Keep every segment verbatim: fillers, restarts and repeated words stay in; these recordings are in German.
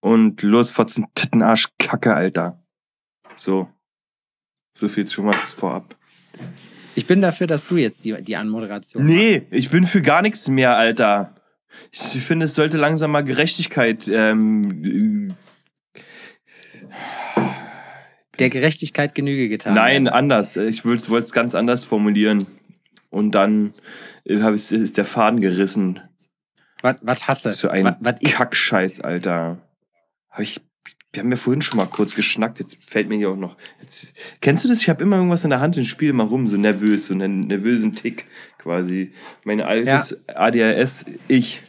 und los, Fotzen, Titten, Arsch, Kacke, Alter. So. So viel schon mal vorab. Ich bin dafür, dass du jetzt die, die Anmoderation Nee, machst. ich bin für gar nichts mehr, Alter. Ich finde, es sollte langsam mal Gerechtigkeit ähm, der Gerechtigkeit Genüge getan Nein, werden. anders. Ich wollte es ganz anders formulieren. Und dann äh, hab ich, ist der Faden gerissen. Was, was hast du? So ein was, was ist? Kackscheiß, Alter. Hab ich, wir haben ja vorhin schon mal kurz geschnackt. Jetzt fällt mir hier auch noch... Jetzt, kennst du das? Ich habe immer irgendwas in der Hand und spiele mal rum. So nervös, so einen nervösen Tick quasi. Mein altes ja. A D H S, ich.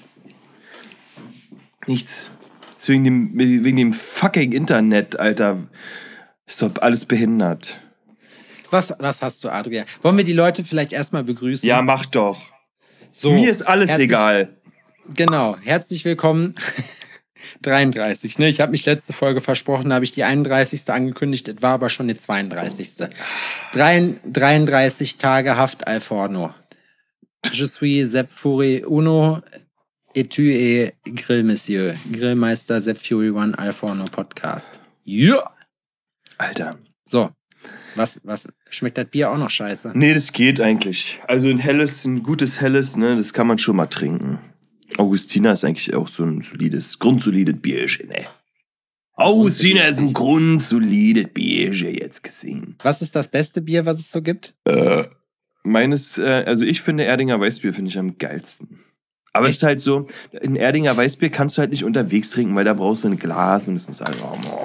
Nichts. Ist wegen dem, wegen dem fucking Internet, Alter. Ist doch alles behindert. Was, was hast du, Adrian? Wollen wir die Leute vielleicht erstmal begrüßen? Ja, mach doch. So, mir ist alles herzlich, egal. Genau, herzlich willkommen. dreiunddreißig, ne? Ich habe mich letzte Folge versprochen, da habe ich die einunddreißigste angekündigt, es war aber schon die zweiunddreißigste dreiunddreißig Tage Haft al forno. Je suis Sepp Fury Uno et tu es Grill Monsieur. Grillmeister Sepp Fury One al forno Podcast. Ja! Yeah. Alter. So, was, was schmeckt das Bier auch noch scheiße? Nee, das geht eigentlich. Also ein helles, ein gutes helles, ne, das kann man schon mal trinken. Augustiner ist eigentlich auch so ein solides, grundsolides Bierchen, ey. Augustiner ist ein grundsolides Bierchen, jetzt gesehen. Was ist das beste Bier, was es so gibt? Äh, meines, äh, also ich finde Erdinger Weißbier finde ich am geilsten. Aber Echt? Es ist halt so, ein Erdinger Weißbier kannst du halt nicht unterwegs trinken, weil da brauchst du ein Glas und es muss halt...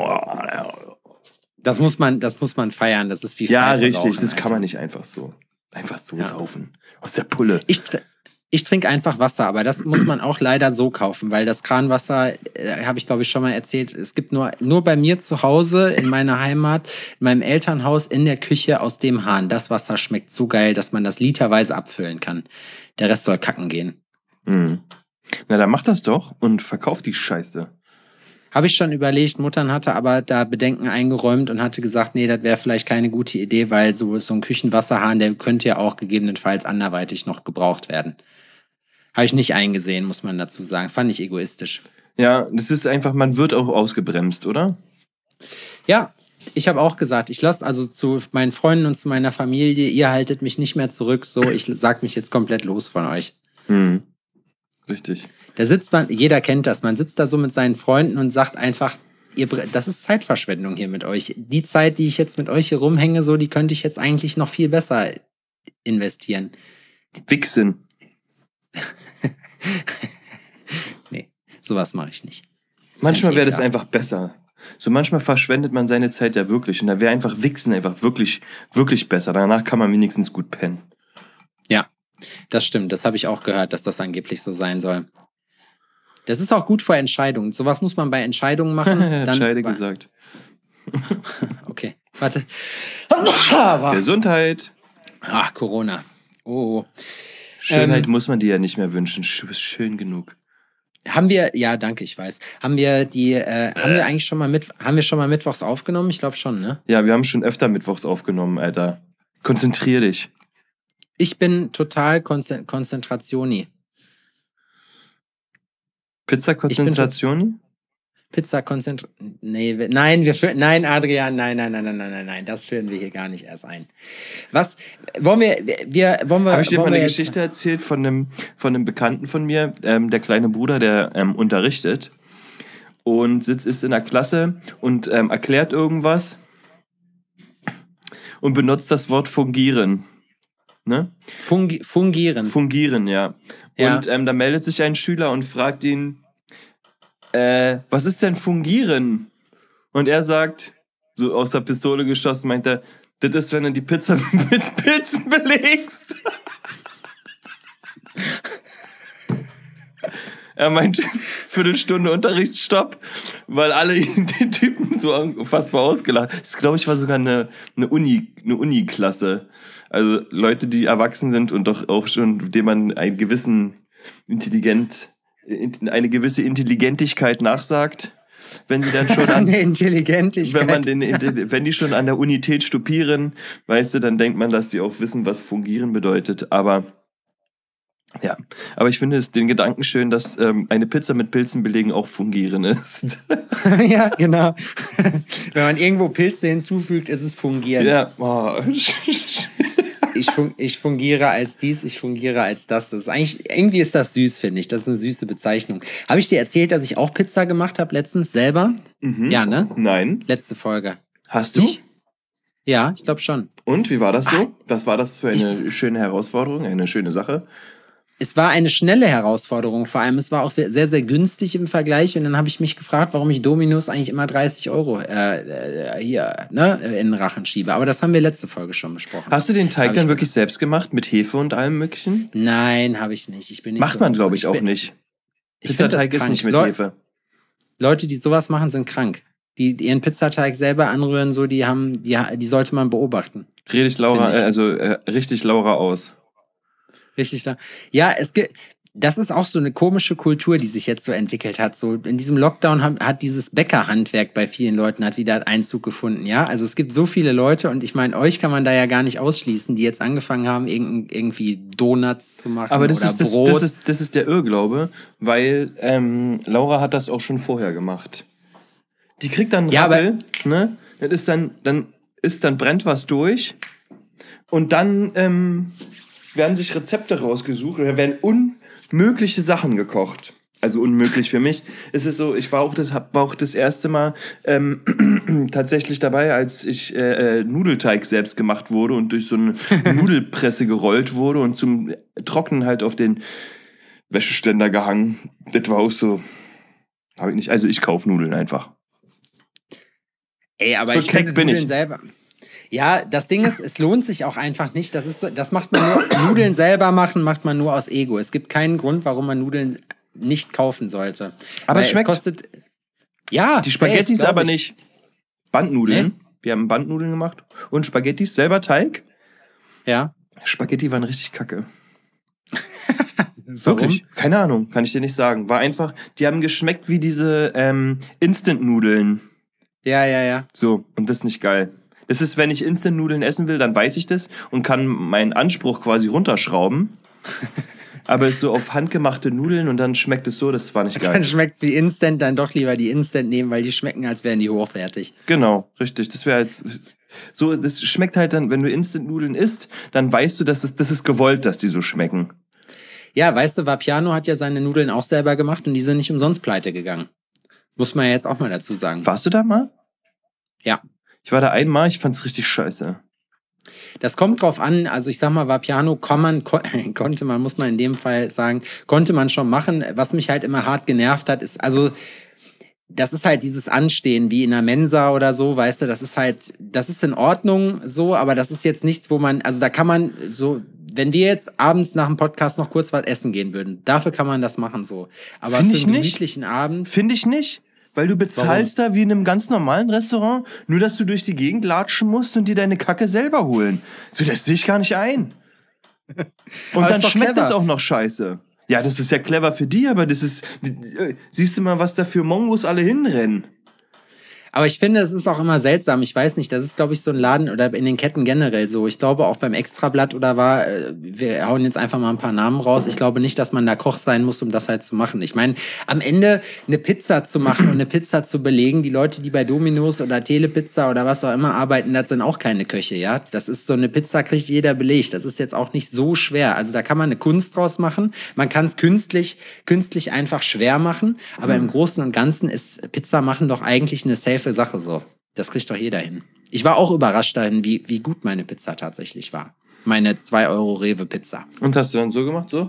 Das muss man, das muss man feiern, das ist wie Ja, richtig, rauchen, das Alter. kann man nicht einfach so. Einfach so ja. saufen. Aus der Pulle. Ich, ich trinke einfach Wasser, aber das muss man auch leider so kaufen, weil das Kranwasser, äh, habe ich glaube ich schon mal erzählt, es gibt nur, nur bei mir zu Hause, in meiner Heimat, in meinem Elternhaus, in der Küche aus dem Hahn. Das Wasser schmeckt so geil, dass man das literweise abfüllen kann. Der Rest soll kacken gehen. Mhm. Na, dann mach das doch und verkauf die Scheiße. Habe ich schon überlegt, Muttern hatte aber da Bedenken eingeräumt und hatte gesagt, nee, das wäre vielleicht keine gute Idee, weil so, so ein Küchenwasserhahn, der könnte ja auch gegebenenfalls anderweitig noch gebraucht werden. Habe ich nicht eingesehen, muss man dazu sagen. Fand ich egoistisch. Ja, das ist einfach, man wird auch ausgebremst, oder? Ja, ich habe auch gesagt, ich lasse also zu meinen Freunden und zu meiner Familie, ihr haltet mich nicht mehr zurück, so, ich sag mich jetzt komplett los von euch. Hm. Richtig. Da sitzt man, jeder kennt das, man sitzt da so mit seinen Freunden und sagt einfach, ihr, das ist Zeitverschwendung hier mit euch. Die Zeit, die ich jetzt mit euch hier rumhänge, so, die könnte ich jetzt eigentlich noch viel besser investieren. Wichsen. Nee, sowas mache ich nicht. Das manchmal wäre das einfach besser. So manchmal verschwendet man seine Zeit ja wirklich und da wäre einfach Wichsen einfach wirklich, wirklich besser. Danach kann man wenigstens gut pennen. Ja, das stimmt. Das habe ich auch gehört, dass das angeblich so sein soll. Das ist auch gut vor Entscheidungen. Sowas muss man bei Entscheidungen machen. Dann Entscheide gesagt. Okay, warte. Gesundheit. Ach, Corona. Oh. Schönheit ähm, muss man dir ja nicht mehr wünschen. Du bist schön genug. Haben wir, ja, danke, ich weiß. Haben wir die, äh, haben wir eigentlich schon mal mit, haben wir schon mal mittwochs aufgenommen? Ich glaube schon, ne? Ja, wir haben schon öfter mittwochs aufgenommen, Alter. Konzentrier dich. Ich bin total Konzen- Konzentrationi. Pizza Konzentrationi? Pizza Konzentration. Nee, wir, nein, wir führen. Nein, Adrian, nein, nein, nein, nein, nein, nein, nein. Das führen wir hier gar nicht erst ein. Was? Wollen wir. wir wollen wir Habe ich dir mal eine jetzt... Geschichte erzählt von einem, von einem Bekannten von mir, ähm, der kleine Bruder, der ähm, unterrichtet und sitzt ist in der Klasse und ähm, erklärt irgendwas und benutzt das Wort fungieren. Ne? Fungi- fungieren. Fungieren, ja. ja. Und ähm, da meldet sich ein Schüler und fragt ihn, Äh, was ist denn fungieren? Und er sagt, so aus der Pistole geschossen, meint er, das ist, wenn du die Pizza mit Pilzen belegst. Er meint, Viertelstunde Unterrichtsstopp, weil alle den Typen so unfassbar ausgelacht. Das, glaube ich, war sogar eine, eine Uni, eine Uni-Klasse. Also Leute, die erwachsen sind und doch auch schon, dem man einen gewissen Intelligent eine gewisse Intelligentigkeit nachsagt, wenn sie dann schon an, eine Intelligentigkeit. wenn man den, wenn die schon an der Unität stupieren, weißt du, dann denkt man, dass die auch wissen, was fungieren bedeutet. Aber Ja, aber ich finde es den Gedanken schön, dass ähm, eine Pizza mit Pilzen belegen auch fungieren ist. Ja, genau. Wenn man irgendwo Pilze hinzufügt, ist es fungieren. Ja, oh. Ich, fun- ich fungiere als dies, ich fungiere als das. Das ist eigentlich, irgendwie ist das süß, finde ich. Das ist eine süße Bezeichnung. Habe ich dir erzählt, dass ich auch Pizza gemacht habe letztens selber? Mhm. Ja, ne? Nein. Letzte Folge. Hast du? Nicht? Ja, ich glaube schon. Und wie war das so? Ah, Was war das für eine schöne Herausforderung, eine schöne Sache? Es war eine schnelle Herausforderung, vor allem es war auch sehr, sehr günstig im Vergleich und dann habe ich mich gefragt, warum ich Domino's eigentlich immer dreißig Euro äh, äh, hier ne, in den Rachen schiebe. Aber das haben wir letzte Folge schon besprochen. Hast du den Teig Hab dann ich wirklich selbst gemacht, mit Hefe und allem möglichen? Nein, habe ich nicht. Ich bin nicht Macht so man, so- glaube ich, auch bin- nicht. Ich find das Pizzateig ist krank. nicht mit Leu- Hefe. Leute, die sowas machen, sind krank. Die, die ihren Pizzateig selber anrühren, so, die haben, die, die sollte man beobachten. Richtig Laura, Find ich. äh, also äh, richtig Laura aus. Richtig da. Ja, es gibt. Das ist auch so eine komische Kultur, die sich jetzt so entwickelt hat. So in diesem Lockdown hat, hat dieses Bäckerhandwerk bei vielen Leuten hat wieder Einzug gefunden. Ja, also es gibt so viele Leute und ich meine, euch kann man da ja gar nicht ausschließen, die jetzt angefangen haben, irgend, irgendwie Donuts zu machen Aber das oder ist, das, Brot. das, ist, das ist der Irrglaube, weil ähm, Laura hat das auch schon vorher gemacht. Die kriegt dann einen Ja, aber- Rappel, ne? Das ist dann, dann ist dann brennt was durch und dann ähm, werden sich Rezepte rausgesucht oder werden unmögliche Sachen gekocht. Also unmöglich für mich. Es ist so, ich war auch das, hab- war auch das erste Mal ähm, tatsächlich dabei, als ich äh, äh, Nudelteig selbst gemacht wurde und durch so eine Nudelpresse gerollt wurde und zum Trocknen halt auf den Wäscheständer gehangen. Das war auch so, habe ich nicht. Also ich kaufe Nudeln einfach. Ey, aber So ich keck finde bin Nudeln ich. selber. Ja, das Ding ist, es lohnt sich auch einfach nicht. Das ist so, das macht man nur, Nudeln selber machen, macht man nur aus Ego. Es gibt keinen Grund, warum man Nudeln nicht kaufen sollte. Aber Weil es schmeckt. kostet, ja, Die Spaghettis safe, glaub aber ich. nicht. Bandnudeln. Wir haben Bandnudeln gemacht. Und Spaghettis selber Teig. Ja. Spaghetti waren richtig kacke. Warum? Wirklich? Keine Ahnung, kann ich dir nicht sagen. War einfach, die haben geschmeckt wie diese ähm, Instant-Nudeln. Ja, ja, ja. So, und das ist nicht geil. Das ist, wenn ich Instant-Nudeln essen will, dann weiß ich das und kann meinen Anspruch quasi runterschrauben. Aber es ist so auf handgemachte Nudeln und dann schmeckt es so, das war nicht geil. Dann schmeckt's wie Instant, dann doch lieber die Instant nehmen, weil die schmecken, als wären die hochwertig. Genau, richtig. Das wäre jetzt so, das schmeckt halt dann, wenn du Instant-Nudeln isst, dann weißt du, dass es, das ist gewollt, dass die so schmecken. Ja, weißt du, Vapiano hat ja seine Nudeln auch selber gemacht und die sind nicht umsonst pleite gegangen. Muss man ja jetzt auch mal dazu sagen. Warst du da mal? Ja. Ich war da einmal, ich fand's richtig scheiße. Das kommt drauf an, also ich sag mal, Vapiano kann man, kon konnte man, muss man in dem Fall sagen, konnte man schon machen. Was mich halt immer hart genervt hat, ist, also das ist halt dieses Anstehen wie in einer Mensa oder so, weißt du, das ist halt, das ist in Ordnung so, aber das ist jetzt nichts, wo man, also da kann man so, wenn wir jetzt abends nach dem Podcast noch kurz was essen gehen würden, dafür kann man das machen so. Aber Find für ich einen nicht. gemütlichen Abend, Finde ich nicht. Weil du bezahlst da wie in einem ganz normalen Restaurant, nur dass du durch die Gegend latschen musst und dir deine Kacke selber holen. So, das sehe ich gar nicht ein. Und Aber dann ist doch schmeckt clever. das auch noch scheiße. Ja, das ist ja clever für die, aber das ist. äh, Siehst du mal, was da für Mongos alle hinrennen? aber ich finde, es ist auch immer seltsam. Ich weiß nicht, das ist, glaube ich, so ein Laden oder in den Ketten generell so. Ich glaube auch beim Extrablatt oder war, äh, wir hauen jetzt einfach mal ein paar Namen raus. Ich glaube nicht, dass man da Koch sein muss, um das halt zu machen. Ich meine, am Ende eine Pizza zu machen und eine Pizza zu belegen, die Leute, die bei Domino's oder Telepizza oder was auch immer arbeiten, das sind auch keine Köche, ja. Das ist so eine Pizza, kriegt jeder belegt. Das ist jetzt auch nicht so schwer. Also da kann man eine Kunst draus machen. Man kann es künstlich, künstlich einfach schwer machen. Aber im Großen und Ganzen ist Pizza machen doch eigentlich eine safe Sache so. Das kriegt doch jeder hin. Ich war auch überrascht dahin, wie, wie gut meine Pizza tatsächlich war. Meine zwei Euro Rewe-Pizza. Und hast du dann so gemacht, so?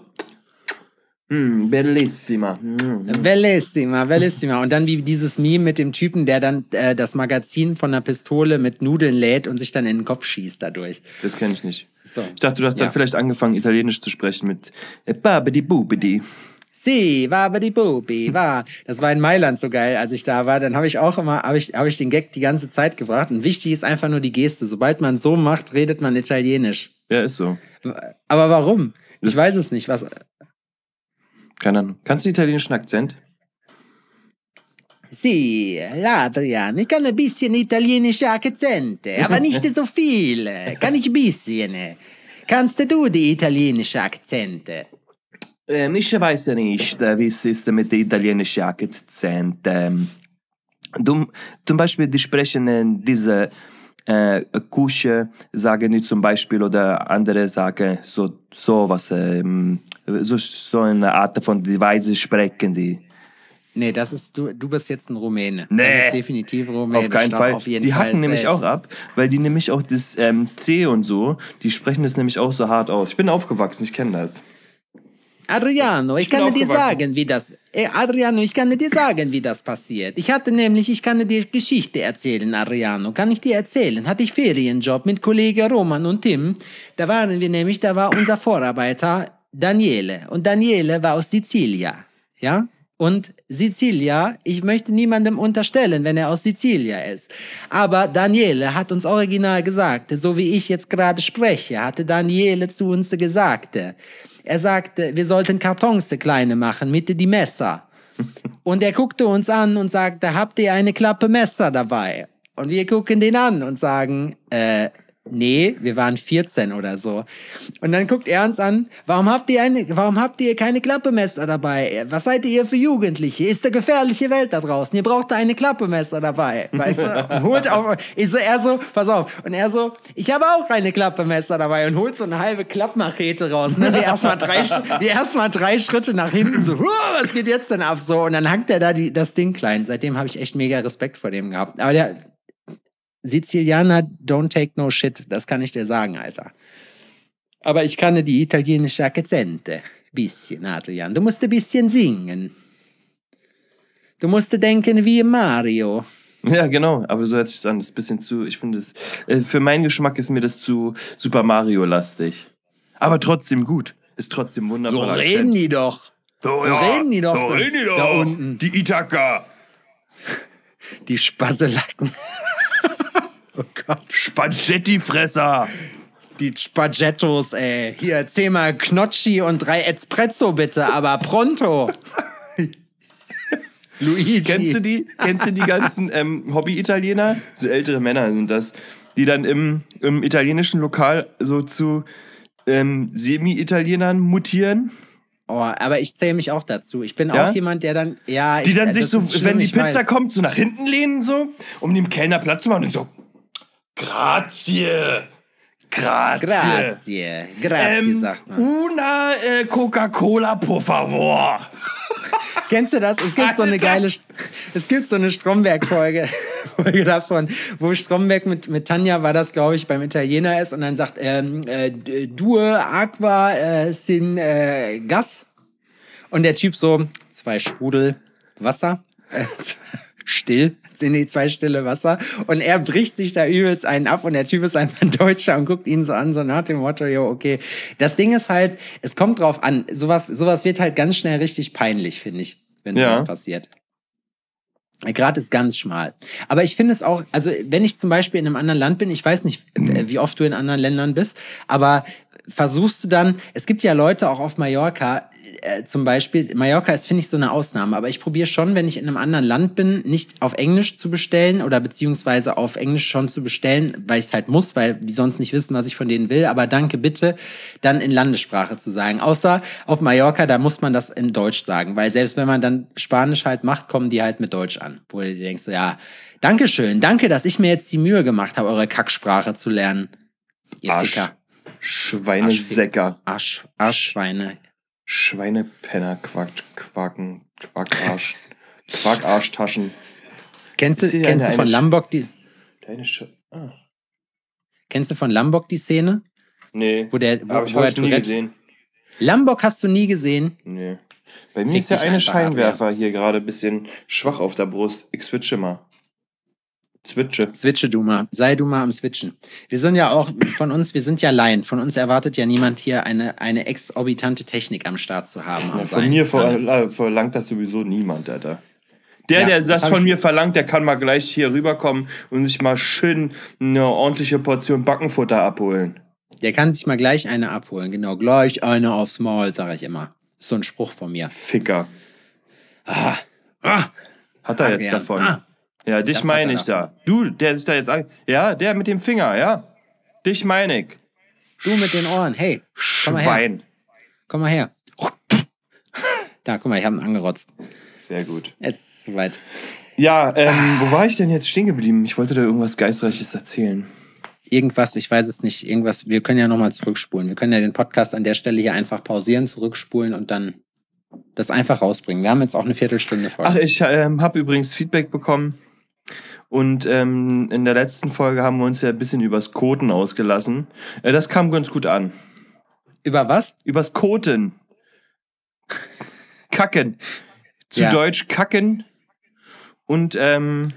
Mm, bellissima. Mm. Bellissima, bellissima. Und dann wie dieses Meme mit dem Typen, der dann äh, das Magazin von einer Pistole mit Nudeln lädt und sich dann in den Kopf schießt dadurch. Das kenne ich nicht. So. Ich dachte, du hast dann Ja. vielleicht angefangen, Italienisch zu sprechen mit äh, Babidi Bubidi. Si, war aber die Bubi, war. Das war in Mailand so geil, als ich da war. Dann habe ich auch immer, habe ich, habe ich den Gag die ganze Zeit gebracht. Und wichtig ist einfach nur die Geste. Sobald man so macht, redet man Italienisch. Ja, ist so. Aber warum? Ich Das- weiß es nicht. Was? Keine Ahnung. Kannst du den italienischen Akzent? Si, l'Adrian, ich kann ein bisschen italienische Akzente, aber nicht so viel. Kann ich ein bisschen. Kannst du die italienische Akzente? Ähm, ich weiß ja nicht, äh, wie es ist mit den italienischen Akzent. Ähm, du, zum Beispiel, die sprechen äh, diese äh, Kusche, sagen die zum Beispiel, oder andere sagen so sowas, ähm, so, so eine Art von die Weise sprechen die. Nee, das ist, du, du bist jetzt ein Rumäne. Nee. Das ist definitiv Rumänisch. Auf keinen doch, Fall. Auf jeden die Fall hacken nämlich safe. auch ab, weil die nämlich auch das ähm, C und so, die sprechen das nämlich auch so hart aus. Ich bin aufgewachsen, ich kenne das. Adriano, ich, Ich bin kann dir aufgewachsen. sagen, wie das. Äh, Adriano, ich kann dir sagen, wie das passiert. Ich hatte nämlich, ich kann dir Geschichte erzählen, Adriano. Kann ich dir erzählen? Hatte ich Ferienjob mit Kollege Roman und Tim. Da waren wir nämlich, da war unser Vorarbeiter Daniele. Und Daniele war aus Sizilien. Ja? Und Sizilien, ich möchte niemandem unterstellen, wenn er aus Sizilien ist. Aber Daniele hat uns original gesagt, so wie ich jetzt gerade spreche, hatte Daniele zu uns gesagt. Er sagte, wir sollten Kartons kleine machen mit die Messer. Und er guckte uns an und sagte, habt ihr eine Klappe Messer dabei? Und wir gucken den an und sagen, äh, nee, wir waren vierzehn oder so. Und dann guckt er uns an, warum habt ihr eine, warum habt ihr keine Klappemesser dabei? Was seid ihr für Jugendliche? Ist eine gefährliche Welt da draußen. Ihr braucht da eine Klappemesser dabei. Weißt du? Und holt auf, ich so, er so, pass auf. Und er so, ich habe auch eine Klappemesser dabei und holt so eine halbe Klappmachete raus. Ne? Wir erstmal drei, wir erstmal drei Schritte nach hinten, so, was geht jetzt denn ab? So, und dann hangt er da die, das Ding klein. Seitdem habe ich echt mega Respekt vor dem gehabt. Aber der, Sizilianer don't take no shit, das kann ich dir sagen, Alter. Aber ich kann die italienische Akzente. Bisschen, Adrian. Du musst ein bisschen singen. Du musst denken wie Mario. Ja, genau, aber so hört sich an. Das ist ein bisschen zu, ich finde es, äh, für meinen Geschmack ist mir das zu Super Mario-lastig. Aber trotzdem gut. Ist trotzdem wundervoll. So reden die doch. So, So reden die doch so da- reden die doch. da unten. Die Ithaka. Die Spasselacken. Oh Gott. Spaghetti-Fresser. Die Spaghettos, ey. Hier, zehnmal Knocchi und drei Espresso bitte, aber pronto. Luigi. Kennst du die? Kennst du die ganzen ähm, Hobby-Italiener? So ältere Männer sind das, die dann im, im italienischen Lokal so zu ähm, Semi-Italienern mutieren. Oh, aber ich zähle mich auch dazu. Ich bin Ja? auch jemand, der dann, ja, Die ich, dann das sich so, ist schlimm, wenn die ich Pizza weiß. kommt, so nach hinten lehnen, so, um dem Kellner Platz zu machen und so, grazie, grazie. Grazie, grazie, Ähm, sagt man. una äh, Coca-Cola, por favor. Kennst du das? Es gibt so eine Alter. geile, es gibt so eine Stromberg-Folge Folge davon, wo Stromberg mit, mit Tanja, war das, glaube ich, beim Italiener ist und dann sagt, ähm, äh, due aqua äh, sin äh, gas. Und der Typ so, zwei Sprudel Wasser, äh, still, sind die zwei stille Wasser. Und er bricht sich da übelst einen ab und der Typ ist einfach ein Deutscher und guckt ihn so an, so nach dem Motto, jo, okay. Das Ding ist halt, es kommt drauf an, sowas, sowas wird halt ganz schnell richtig peinlich, finde ich, wenn sowas Ja. passiert. Gerade ist ganz schmal. Aber ich finde es auch, also wenn ich zum Beispiel in einem anderen Land bin, ich weiß nicht, äh, wie oft du in anderen Ländern bist, aber versuchst du dann, es gibt ja Leute auch auf Mallorca, äh, zum Beispiel, Mallorca ist, finde ich, so eine Ausnahme, aber ich probiere schon, wenn ich in einem anderen Land bin, nicht auf Englisch zu bestellen oder beziehungsweise auf Englisch schon zu bestellen, weil ich es halt muss, weil die sonst nicht wissen, was ich von denen will, aber danke bitte, dann in Landessprache zu sagen. Außer auf Mallorca, da muss man das in Deutsch sagen, weil selbst wenn man dann Spanisch halt macht, kommen die halt mit Deutsch an. Wo du dir denkst, so, ja, Dankeschön, danke, dass ich mir jetzt die Mühe gemacht habe, eure Kacksprache zu lernen. Ihr Arsch. Ficker. Schweinesäcker. Arsch, Arschschweine. Schweinepenner, Quack, Quaken, Quackarsch, Quackarschtaschen. Kennst du, Ist hier kennst du eine- von eine- Lambok die, Deine Sch ah. kennst du von Lambok die Szene? Nee, Wo der, wo, hab ich, wo hab er ich nie Tourette- gesehen. Lambok hast du nie gesehen? Nee. Bei mir Fick ist der dich eine einfach ab, Scheinwerfer hier gerade ein bisschen schwach auf der Brust. Ich switche mal. Switche. Switche du mal. Sei du mal am Switchen. Wir sind ja auch von uns, wir sind ja Laien. Von uns erwartet ja niemand hier eine, eine exorbitante Technik am Start zu haben. Ja, am von Sein. mir ver äh, verlangt das sowieso niemand, Alter. Der, Ja, der das das hab von ich- mir verlangt, der kann mal gleich hier rüberkommen und sich mal schön eine ordentliche Portion Backenfutter abholen. Der kann sich mal gleich eine abholen. Genau, gleich eine aufs Maul, sage ich immer. Ist so ein Spruch von mir. Ficker. Ah, ah, Hat er jetzt Adrian. davon. Ah. Ja, dich Das hat meine er ich da. Du, der ist da jetzt an. Ja, der mit dem Finger, ja. Dich meine ich. du mit den Ohren. Hey, komm mal her. Schwein. Komm mal her. Da, guck mal, ich habe ihn angerotzt. Sehr gut. Jetzt ist es soweit. Ja, ähm, wo war ich denn jetzt stehen geblieben? Ich wollte da irgendwas Geistreiches erzählen. Irgendwas, ich weiß es nicht, irgendwas, wir können ja nochmal zurückspulen. Wir können ja den Podcast an der Stelle hier einfach pausieren, zurückspulen und dann das einfach rausbringen. Wir haben jetzt auch eine Viertelstunde voll. Ach, ich ähm, habe übrigens Feedback bekommen und ähm, in der letzten Folge haben wir uns ja ein bisschen übers Koten ausgelassen. Äh, das kam ganz gut an. Über was? Übers Koten. Kacken. Zu Ja. Deutsch kacken. Und ähm,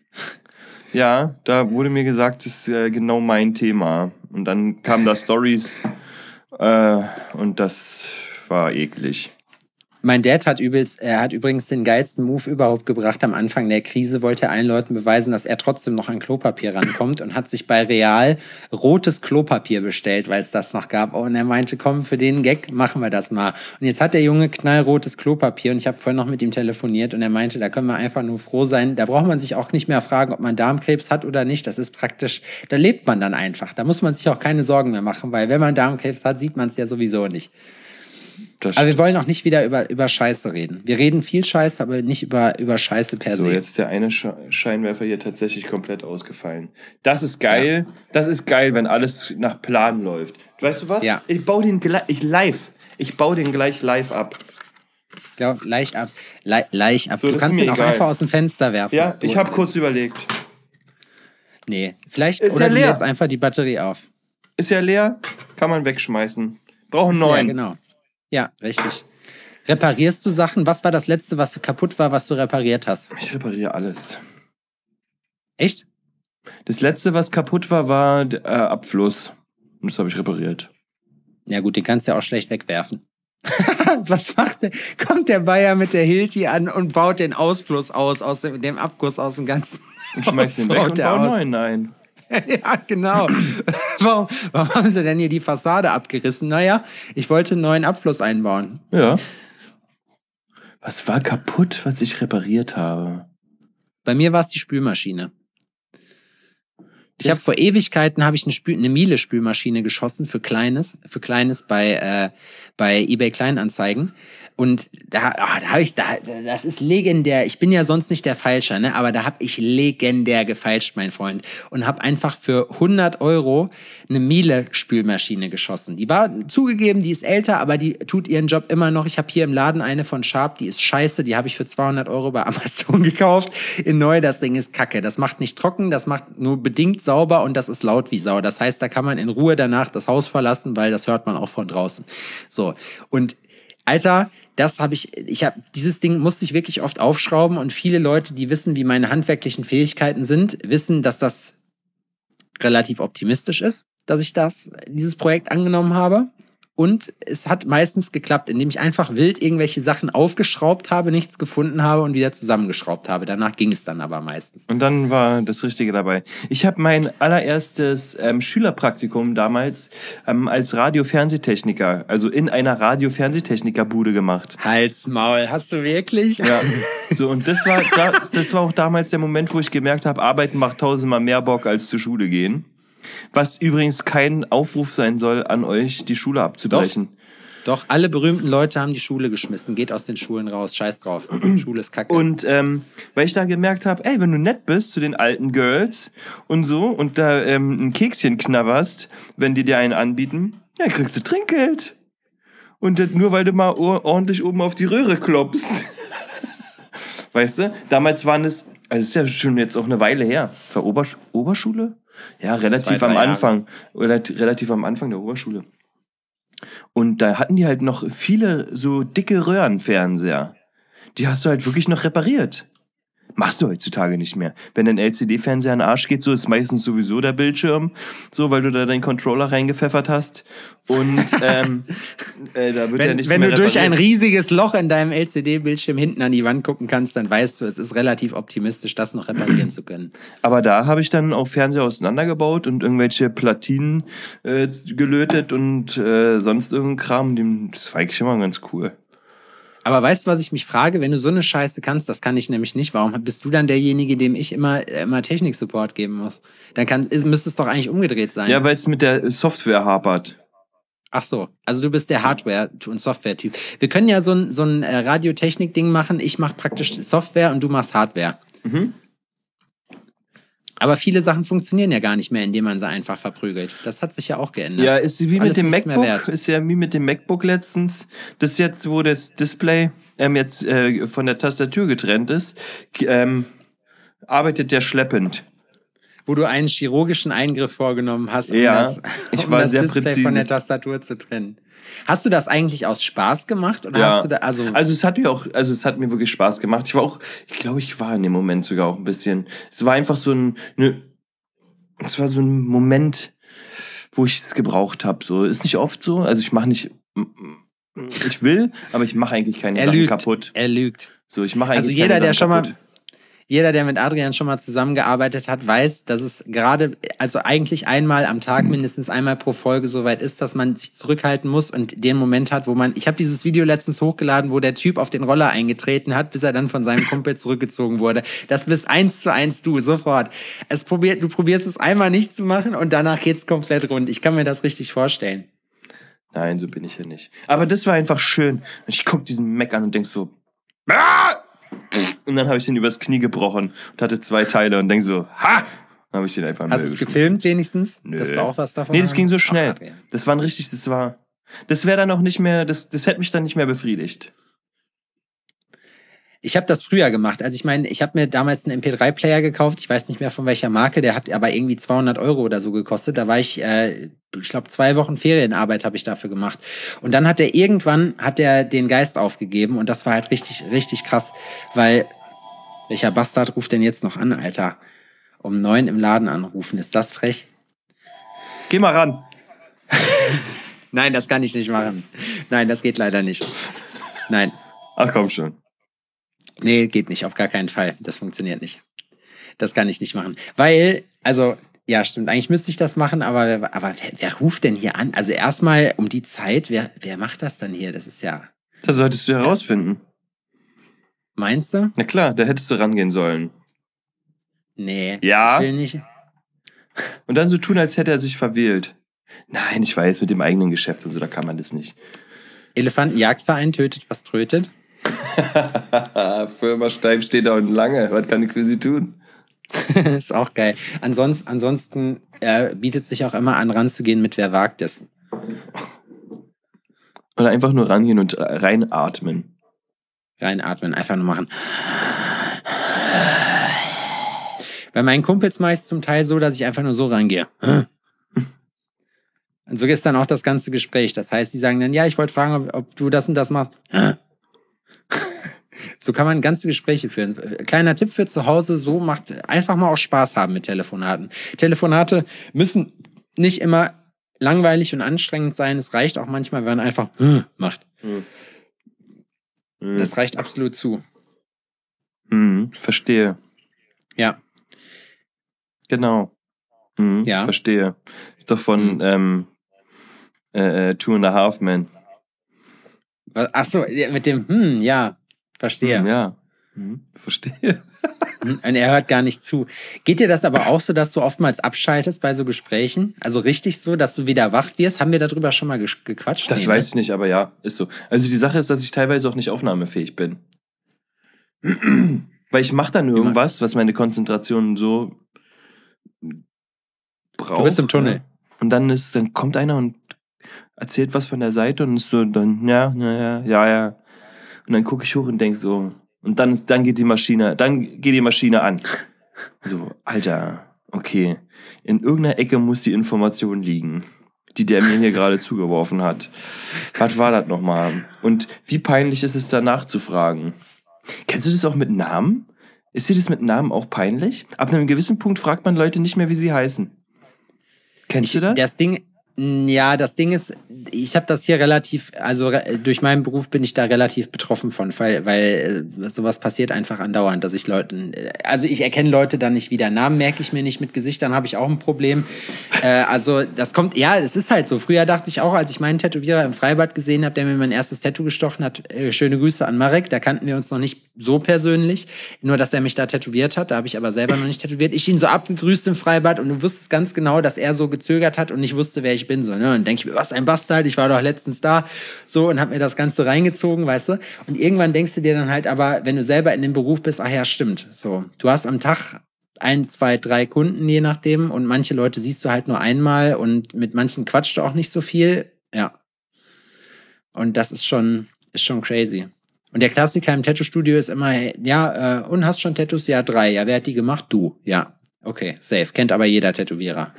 ja, da wurde mir gesagt, das ist äh, genau mein Thema. Und dann kamen da Stories äh, und das war eklig. Mein Dad hat übelst, er hat übrigens den geilsten Move überhaupt gebracht. Am Anfang der Krise wollte er allen Leuten beweisen, dass er trotzdem noch an Klopapier rankommt und hat sich bei Real rotes Klopapier bestellt, weil es das noch gab. Und er meinte, komm, für den Gag machen wir das mal. Und jetzt hat der Junge knallrotes Klopapier und ich habe vorhin noch mit ihm telefoniert und er meinte, da können wir einfach nur froh sein. Da braucht man sich auch nicht mehr fragen, ob man Darmkrebs hat oder nicht. Das ist praktisch, da lebt man dann einfach. Da muss man sich auch keine Sorgen mehr machen, weil wenn man Darmkrebs hat, sieht man es ja sowieso nicht. Das Aber wir wollen auch nicht wieder über, über Scheiße reden. Wir reden viel Scheiße, aber nicht über, über Scheiße per so, se. jetzt der eine Sch- Scheinwerfer hier tatsächlich komplett ausgefallen. Das ist geil. Ja. Das ist geil, wenn alles nach Plan läuft. Weißt du was? Ja. Ich baue den gleich ich live. Ich baue den gleich live ab. Ich glaube, leicht ab. Le- leicht ab. So, du das kannst ist ihn mir auch egal. einfach aus dem Fenster werfen. Ja, ich Du- habe kurz überlegt. Nee, vielleicht, Ist oder ja du leer. lädst einfach die Batterie auf. Ist ja leer, kann man wegschmeißen. Brauchen Ist neun. leer, genau. Ja, richtig. Reparierst du Sachen? Was war das Letzte, was kaputt war, was du repariert hast? Ich repariere alles. Echt? Das letzte, was kaputt war, war der äh, Abfluss. Und das habe ich repariert. Ja gut, den kannst du ja auch schlecht wegwerfen. Was macht der? Kommt der Bayer mit der Hilti an und baut den Ausfluss aus, aus dem, dem Abguss aus dem ganzen Und schmeißt den Haus weg baut und der baue aus. neuen ein. Ja, genau. warum, warum haben sie denn hier die Fassade abgerissen? Naja, ich wollte einen neuen Abfluss einbauen. Ja. Was war kaputt, was ich repariert habe? Bei mir war es die Spülmaschine. Ich Das- habe vor Ewigkeiten habe ich eine, Spül eine Miele-Spülmaschine geschossen für Kleines, für Kleines bei, äh, bei eBay Kleinanzeigen. Und da, ah, da habe ich, da, das ist legendär. Ich bin ja sonst nicht der Feilscher, ne? Aber da habe ich legendär gefeilscht, mein Freund. Und habe einfach für hundert Euro eine Miele-Spülmaschine geschossen. Die war zugegeben, die ist älter, aber die tut ihren Job immer noch. Ich habe hier im Laden eine von Sharp, die ist scheiße. Die habe ich für zweihundert Euro bei Amazon gekauft. In neu, das Ding ist kacke. Das macht nicht trocken, das macht nur bedingt sauber und das ist laut wie Sau. Das heißt, da kann man in Ruhe danach das Haus verlassen, weil das hört man auch von draußen. So, und Alter, das habe ich, ich habe, dieses Ding musste ich wirklich oft aufschrauben und viele Leute, die wissen, wie meine handwerklichen Fähigkeiten sind, wissen, dass das relativ optimistisch ist, dass ich das, dieses Projekt angenommen habe. Und es hat meistens geklappt, indem ich einfach wild irgendwelche Sachen aufgeschraubt habe, nichts gefunden habe und wieder zusammengeschraubt habe. Danach ging es dann aber meistens. Und dann war das Richtige dabei. Ich habe mein allererstes ähm, Schülerpraktikum damals ähm, als Radio-Fernsehtechniker, also in einer Radio-Fernsehtechniker-Bude gemacht. Hals, Maul, hast du wirklich? Ja, so und das war, da, das war auch damals der Moment, wo ich gemerkt habe, Arbeiten macht tausendmal mehr Bock als zur Schule gehen. Was übrigens kein Aufruf sein soll an euch, die Schule abzubrechen. Doch, alle berühmten Leute haben die Schule geschmissen. Geht aus den Schulen raus, scheiß drauf. Schule ist kacke. Und ähm, weil ich da gemerkt habe, ey, wenn du nett bist zu den alten Girls und so und da ähm, ein Kekschen knabberst, wenn die dir einen anbieten, ja, kriegst du Trinkgeld. Und das nur, weil du mal or- ordentlich oben auf die Röhre klopfst. Weißt du? Damals waren es, also ist ja schon jetzt auch eine Weile her. Für Obersch- Oberschule? Ja, relativ Zwei, am drei Anfang. Oder relativ am Anfang der Oberschule. Und da hatten die halt noch viele so dicke Röhrenfernseher. Die hast du halt wirklich noch repariert. Machst du heutzutage nicht mehr. Wenn ein L C D-Fernseher in den Arsch geht, so ist meistens sowieso der Bildschirm, so, weil du da deinen Controller reingepfeffert hast. Und ähm, äh, da wird wenn ja nichts wenn mehr du durch ein repariert. riesiges Loch in deinem L C D-Bildschirm hinten an die Wand gucken kannst, dann weißt du, es ist relativ optimistisch, das noch reparieren zu können. Aber da habe ich dann auch Fernseher auseinandergebaut und irgendwelche Platinen äh, gelötet und äh, sonst irgendein Kram. Dem- Das war eigentlich immer ganz cool. Aber weißt du, was ich mich frage? Wenn du so eine Scheiße kannst, das kann ich nämlich nicht. Warum bist du dann derjenige, dem ich immer, immer Technik-Support geben muss? Dann kann, ist, müsste es doch eigentlich umgedreht sein. Ja, weil es mit der Software hapert. Ach so, also du bist der Hardware- und Software-Typ. Wir können ja so ein, so ein äh, Radiotechnik-Ding machen. Ich mache praktisch Software und du machst Hardware. Mhm. Aber viele Sachen funktionieren ja gar nicht mehr, indem man sie einfach verprügelt. Das hat sich ja auch geändert. Ja, ist wie Ist alles mit dem nichts mehr MacBook. wert. Ist ja wie mit dem MacBook letztens. Das ist jetzt, wo das Display ähm, jetzt äh, von der Tastatur getrennt ist, ähm, arbeitet der schleppend. Wo du einen chirurgischen Eingriff vorgenommen hast, um Ja, das, ich um war das sehr Display präzise. von der Tastatur zu trennen. Hast du das eigentlich aus Spaß gemacht? Oder Ja. hast du da, also, Also es hat mir auch, also es hat mir wirklich Spaß gemacht. Ich war auch, ich glaube, ich war in dem Moment sogar auch ein bisschen. Es war einfach so ein, ne, es war so ein Moment, wo ich es gebraucht habe. So ist nicht oft so. Also ich mache nicht, ich will, aber ich mache eigentlich keine er Sachen lügt. kaputt. Er lügt. So, ich mache eigentlich Also jeder, keine der Sachen schon mal, kaputt. jeder, der mit Adrian schon mal zusammengearbeitet hat, weiß, dass es gerade, also eigentlich einmal am Tag, mindestens einmal pro Folge soweit ist, dass man sich zurückhalten muss und den Moment hat, wo man, ich habe dieses Video letztens hochgeladen, wo der Typ auf den Roller eingetreten hat, bis er dann von seinem Kumpel zurückgezogen wurde. Das bist eins zu eins du, sofort. Es probiert, du probierst es einmal nicht zu machen und danach geht's komplett rund. Ich kann mir das richtig vorstellen. Nein, so bin ich ja nicht. Aber das war einfach schön. Und ich guck diesen Mac an und denk so, ah! Und dann habe ich den übers Knie gebrochen und hatte zwei Teile und denk so, ha! Dann habe ich den einfach in den Hast du Müll es geschmissen. gefilmt wenigstens? Nö. Das war auch was davon? Nee, das ging so schnell. Ach, Adrian. Das war ein richtig, das war, das wäre dann auch nicht mehr, das, das hätte mich dann nicht mehr befriedigt. Ich habe das früher gemacht. Also ich meine, ich habe mir damals einen M P drei Player gekauft. Ich weiß nicht mehr von welcher Marke. Der hat aber irgendwie zweihundert Euro oder so gekostet. Da war ich, äh, ich glaube, zwei Wochen Ferienarbeit habe ich dafür gemacht. Und dann hat er irgendwann, hat er den Geist aufgegeben. Und das war halt richtig, richtig krass. Weil, welcher Bastard ruft denn jetzt noch an, Alter? Um neun im Laden anrufen. Ist das frech? Geh mal ran. Nein, das kann ich nicht machen. Nein, das geht leider nicht. Nein. Ach komm schon. Nee, geht nicht, auf gar keinen Fall. Das funktioniert nicht. Das kann ich nicht machen. Weil, also, ja, stimmt, eigentlich müsste ich das machen, aber, aber wer, wer ruft denn hier an? Also erstmal um die Zeit, wer, wer macht das dann hier? Das ist ja... Das solltest du herausfinden. Meinst du? Na klar, da hättest du rangehen sollen. Nee, Ja? ich will nicht. Und dann so tun, als hätte er sich verwählt. Nein, ich weiß, mit dem eigenen Geschäft und so, da kann man das nicht. Elefantenjagdverein tötet, was trötet. Firma Steif steht da unten lange. Was kann ich für sie tun? Ist auch geil. Ansonsten, ansonsten äh, bietet sich auch immer an, ranzugehen mit wer wagt es. Oder einfach nur rangehen und reinatmen. Reinatmen, einfach nur machen. Bei meinen Kumpels meist zum Teil so, dass ich einfach nur so rangehe. Und so ist dann auch das ganze Gespräch. Das heißt, die sagen dann, ja, ich wollte fragen, ob, ob du das und das machst. So kann man ganze Gespräche führen. Kleiner Tipp für zu Hause, so macht einfach mal auch Spaß haben mit Telefonaten. Telefonate müssen nicht immer langweilig und anstrengend sein. Es reicht auch manchmal, wenn man einfach macht. Mhm. Das reicht absolut zu. Mhm, verstehe. Ja. Genau. Mhm, Ja. Verstehe. Ist doch von Mhm. ähm, äh, Two and a Half Men. Ach so, mit dem, hm, ja, verstehe. Mhm, ja. Mhm, verstehe. Und er hört gar nicht zu. Geht dir das aber auch so, dass du oftmals abschaltest bei so Gesprächen? Also richtig so, dass du wieder wach wirst? Haben wir darüber schon mal ges- gequatscht? Das Nee, weiß ne? ich nicht, aber ja, ist so. Also die Sache ist, dass ich teilweise auch nicht aufnahmefähig bin. Weil ich mache dann irgendwas, was meine Konzentration so braucht. Du bist im Tunnel. Ne? Und dann ist, dann kommt einer und erzählt was von der Seite und ist so, dann, ja, ja, ja, ja, ja. Und dann gucke ich hoch und denk so, und dann, ist, dann geht die Maschine, dann geht die Maschine an. So, Alter, okay. In irgendeiner Ecke muss die Information liegen, die der mir hier gerade zugeworfen hat. Was war das nochmal? Und wie peinlich ist es, danach zu fragen? Kennst du das auch mit Namen? Ist dir das mit Namen auch peinlich? Ab einem gewissen Punkt fragt man Leute nicht mehr, wie sie heißen. Kennst du das? Das Ding, ja, das Ding ist, ich habe das hier relativ, also re- durch meinen Beruf bin ich da relativ betroffen von, weil, weil äh, sowas passiert einfach andauernd, dass ich Leuten, äh, also ich erkenne Leute dann nicht wieder. Namen merke ich mir nicht, mit Gesichtern habe ich auch ein Problem. Äh, also das kommt, ja, es ist halt so. Früher dachte ich auch, als ich meinen Tätowierer im Freibad gesehen habe, der mir mein erstes Tattoo gestochen hat, äh, schöne Grüße an Marek, da kannten wir uns noch nicht so persönlich, nur dass er mich da tätowiert hat, da habe ich aber selber noch nicht tätowiert. Ich ihn so abgegrüßt im Freibad und du wusstest ganz genau, dass er so gezögert hat und nicht wusste, wer ich bin. So, ne? Und denke ich mir, was ein Bastard, ich war doch letztens da. So, und hab mir das Ganze reingezogen, weißt du. Und irgendwann denkst du dir dann halt aber, wenn du selber in dem Beruf bist, ach ja, stimmt. So, du hast am Tag ein, zwei, drei Kunden, je nachdem. Und manche Leute siehst du halt nur einmal und mit manchen quatscht du auch nicht so viel. Ja. Und das ist schon, ist schon crazy. Und der Klassiker im Tattoo-Studio ist immer, ja, äh, und hast schon Tattoos? Ja, drei. Ja, wer hat die gemacht? Du. Ja. Okay, safe. Kennt aber jeder Tätowierer.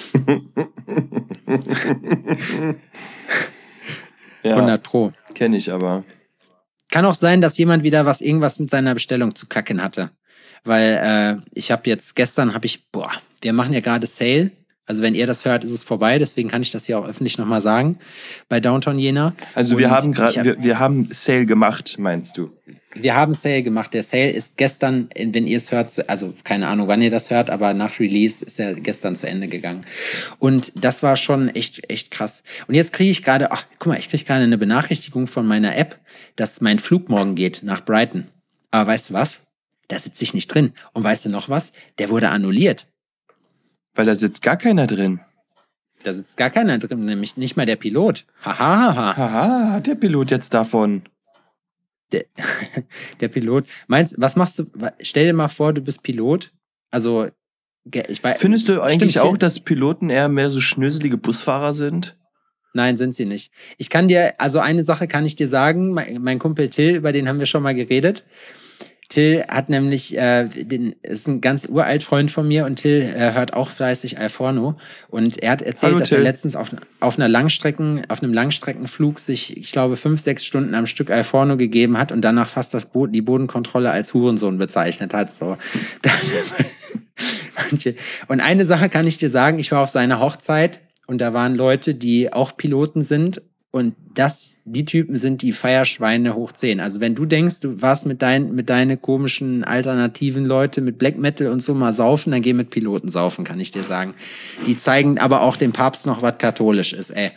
Ja, hundert Pro. Kenne ich aber. Kann auch sein, dass jemand wieder was, irgendwas mit seiner Bestellung zu kacken hatte. Weil äh, ich habe jetzt, gestern habe ich, boah, wir machen ja gerade Sale. Also wenn ihr das hört, ist es vorbei. Deswegen kann ich das hier auch öffentlich nochmal sagen. Bei Downtown Jena. Also wir Und haben gerade, hab, wir, wir haben Sale gemacht, meinst du? Wir haben Sale gemacht. Der Sale ist gestern, wenn ihr es hört, also keine Ahnung, wann ihr das hört, aber nach Release ist er gestern zu Ende gegangen. Und das war schon echt, echt krass. Und jetzt kriege ich gerade, ach, guck mal, ich kriege gerade eine Benachrichtigung von meiner App, dass mein Flug morgen geht nach Brighton. Aber weißt du was? Da sitze ich nicht drin. Und weißt du noch was? Der wurde annulliert. Weil da sitzt gar keiner drin. Da sitzt gar keiner drin, nämlich nicht mal der Pilot. Haha. Ha, ha. Haha, hat der Pilot jetzt davon. Der, der Pilot. Meinst, was machst du? Stell dir mal vor, du bist Pilot. Also, ich weiß. Findest du eigentlich stimmt, auch, dass Piloten eher mehr so schnöselige Busfahrer sind? Nein, sind sie nicht. Ich kann dir, also eine Sache kann ich dir sagen. Mein, mein Kumpel Till, über den haben wir schon mal geredet. Till hat nämlich, äh, den, ist ein ganz uralt Freund von mir und Till äh, hört auch fleißig Alforno und er hat erzählt, Hallo, dass Till. er letztens auf, auf einer Langstrecken, auf einem Langstreckenflug sich, ich glaube, fünf, sechs Stunden am Stück Alforno gegeben hat und danach fast das Bo- die Bodenkontrolle als Hurensohn bezeichnet hat. So. Und eine Sache kann ich dir sagen, ich war auf seiner Hochzeit und da waren Leute, die auch Piloten sind. Und das, die Typen sind die Feierschweine hoch zehn. Also wenn du denkst, du warst mit deinen mit deine komischen alternativen Leute mit Black Metal und so mal saufen, dann geh mit Piloten saufen, kann ich dir sagen. Die zeigen aber auch dem Papst noch, was katholisch ist, ey.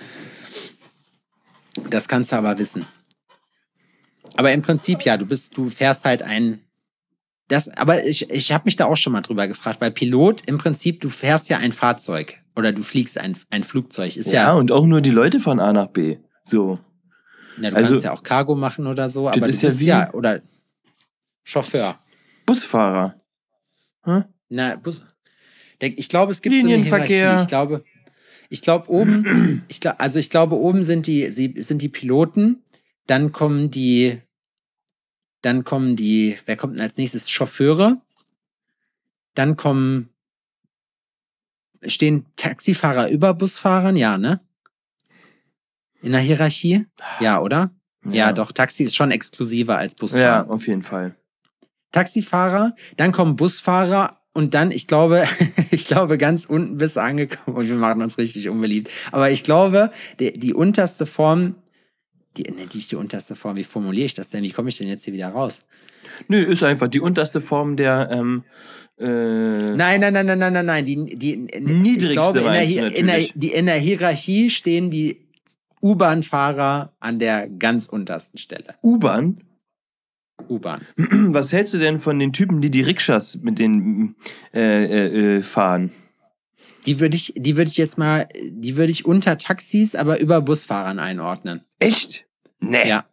Das kannst du aber wissen. Aber im Prinzip, ja, du bist, du fährst halt ein, das, aber ich, ich habe mich da auch schon mal drüber gefragt, weil Pilot im Prinzip, du fährst ja ein Fahrzeug. Oder du fliegst ein, ein Flugzeug. Ist ja, ja, und auch nur die Leute von A nach B. So. Ja, du also, kannst ja auch Cargo machen oder so, aber du ist ja bist wie ja, oder Chauffeur. Busfahrer. Hm? Na, Bus. Ich glaube, es gibt so eine Linienverkehr. Hierarchie. Ich glaube, ich glaube oben, ich glaub, also ich glaube oben sind die, sie sind die Piloten, dann kommen die, dann kommen die, wer kommt denn als nächstes? Chauffeure. Dann kommen Stehen Taxifahrer über Busfahrern? Ja, ne? In der Hierarchie? Ja, oder? Ja, ja doch. Taxi ist schon exklusiver als Busfahrer. Ja, auf jeden Fall. Taxifahrer, dann kommen Busfahrer und dann, ich glaube, ich glaube, ganz unten bist du angekommen und wir machen uns richtig unbeliebt. Aber ich glaube, die, die unterste Form, die, ne, die, die unterste Form, wie formuliere ich das denn? Wie komme ich denn jetzt hier wieder raus? Nö, ist einfach die unterste Form der, ähm, äh Nein, nein, nein, nein, nein, nein, nein. Die, die, niedrigste ich glaube, in der, in, der, die, in der Hierarchie stehen die U-Bahn-Fahrer an der ganz untersten Stelle. U-Bahn? U-Bahn. Was hältst du denn von den Typen, die die Rikschas mit denen äh, äh, äh, fahren? Die würde ich, die würde ich jetzt mal, die würde ich unter Taxis, aber über Busfahrern einordnen. Echt? Nee. Ja.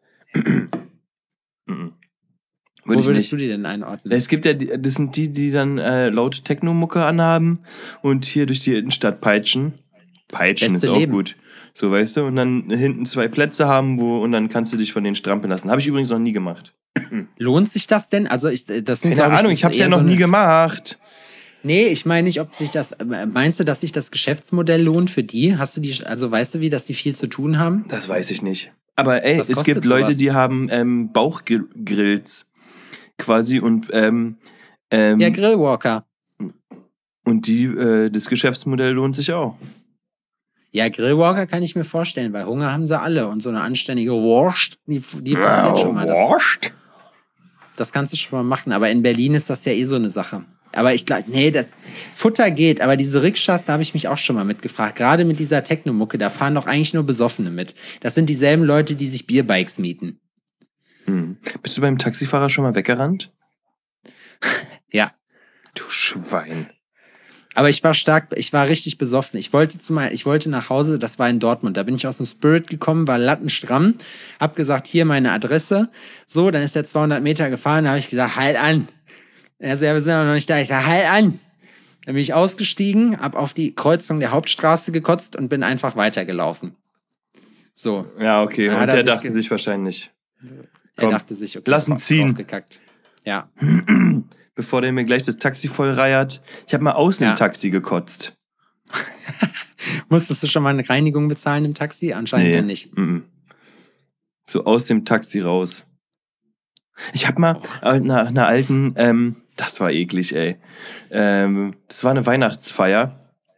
mhm. Wo würdest du die denn einordnen? Es gibt ja, das sind die, die dann äh, laute Techno-Mucke anhaben und hier durch die Innenstadt peitschen. Peitschen Beste ist auch Leben. gut. So, weißt du, und dann hinten zwei Plätze haben, wo, und dann kannst du dich von denen strampeln lassen. Habe ich übrigens noch nie gemacht. Lohnt sich das denn? Also, ich, das sind, Keine ich, Ahnung, ich habe es ja noch so nie gemacht. Nee, ich meine nicht, ob sich das, meinst du, dass sich das Geschäftsmodell lohnt für die? Hast du die, also weißt du wie, dass die viel zu tun haben? Das weiß ich nicht. Aber ey, Was es kostet gibt Leute, sowas? die haben ähm, Bauchgrills quasi und ähm, ähm, Ja, Grillwalker. und die, äh, das Geschäftsmodell lohnt sich auch. Ja, Grillwalker kann ich mir vorstellen, weil Hunger haben sie alle und so eine anständige Wurst, die, die passiert schon mal. Das, Wurst? das kannst du schon mal machen, aber in Berlin ist das ja eh so eine Sache. Aber ich glaube, nee, das Futter geht, aber diese Rikschas, da habe ich mich auch schon mal mitgefragt. Gerade mit dieser Techno-Mucke, da fahren doch eigentlich nur Besoffene mit. Das sind dieselben Leute, die sich Bierbikes mieten. Hm. Bist du beim Taxifahrer schon mal weggerannt? Ja. Du Schwein. Aber ich war stark, ich war richtig besoffen. Ich wollte zu mal, ich wollte nach Hause, das war in Dortmund. Da bin ich aus dem Spirit gekommen, war lattenstramm, hab gesagt, hier meine Adresse. So, dann ist er zweihundert Meter gefahren, da habe ich gesagt, halt an. Er so, ja, wir sind aber noch nicht da. Ich sag, halt an. Dann bin ich ausgestiegen, hab auf die Kreuzung der Hauptstraße gekotzt und bin einfach weitergelaufen. So. Ja, okay. Dann Und hat er der sich dachte ge- sich wahrscheinlich, Er komm, dachte sich, okay, lass ihn drauf- ziehen. draufgekackt. Ja. bevor der mir gleich das Taxi voll reiert. Ich habe mal aus einem Ja. Taxi gekotzt. Musstest du schon mal eine Reinigung bezahlen im Taxi? Anscheinend ja nicht. mhm. So aus dem Taxi raus. Ich habe mal äh, nach einer alten, ähm, das war eklig, ey. Ähm, das war eine Weihnachtsfeier.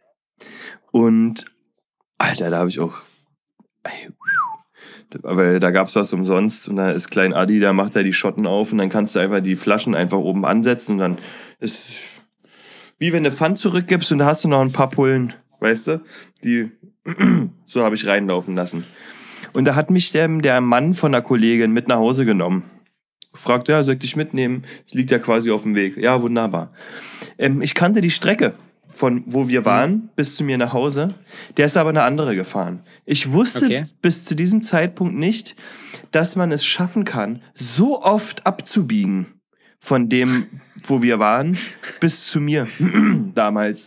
Und, Alter, da habe ich auch, ey, weil da gab's was umsonst und da ist Klein Adi, da macht er die Schotten auf und dann kannst du einfach die Flaschen einfach oben ansetzen und dann ist wie wenn du Pfand zurückgibst und da hast du noch ein paar Pullen, weißt du, die so habe ich reinlaufen lassen. Und da hat mich der, der Mann von der Kollegin mit nach Hause genommen. Fragt, ja, soll ich dich mitnehmen? Das liegt ja quasi auf dem Weg. Ja, wunderbar. Ähm, ich kannte die Strecke von wo wir waren bis zu mir nach Hause. Der ist aber eine andere gefahren. Ich wusste Okay. bis zu diesem Zeitpunkt nicht, dass man es schaffen kann, so oft abzubiegen von dem, wo wir waren, bis zu mir damals.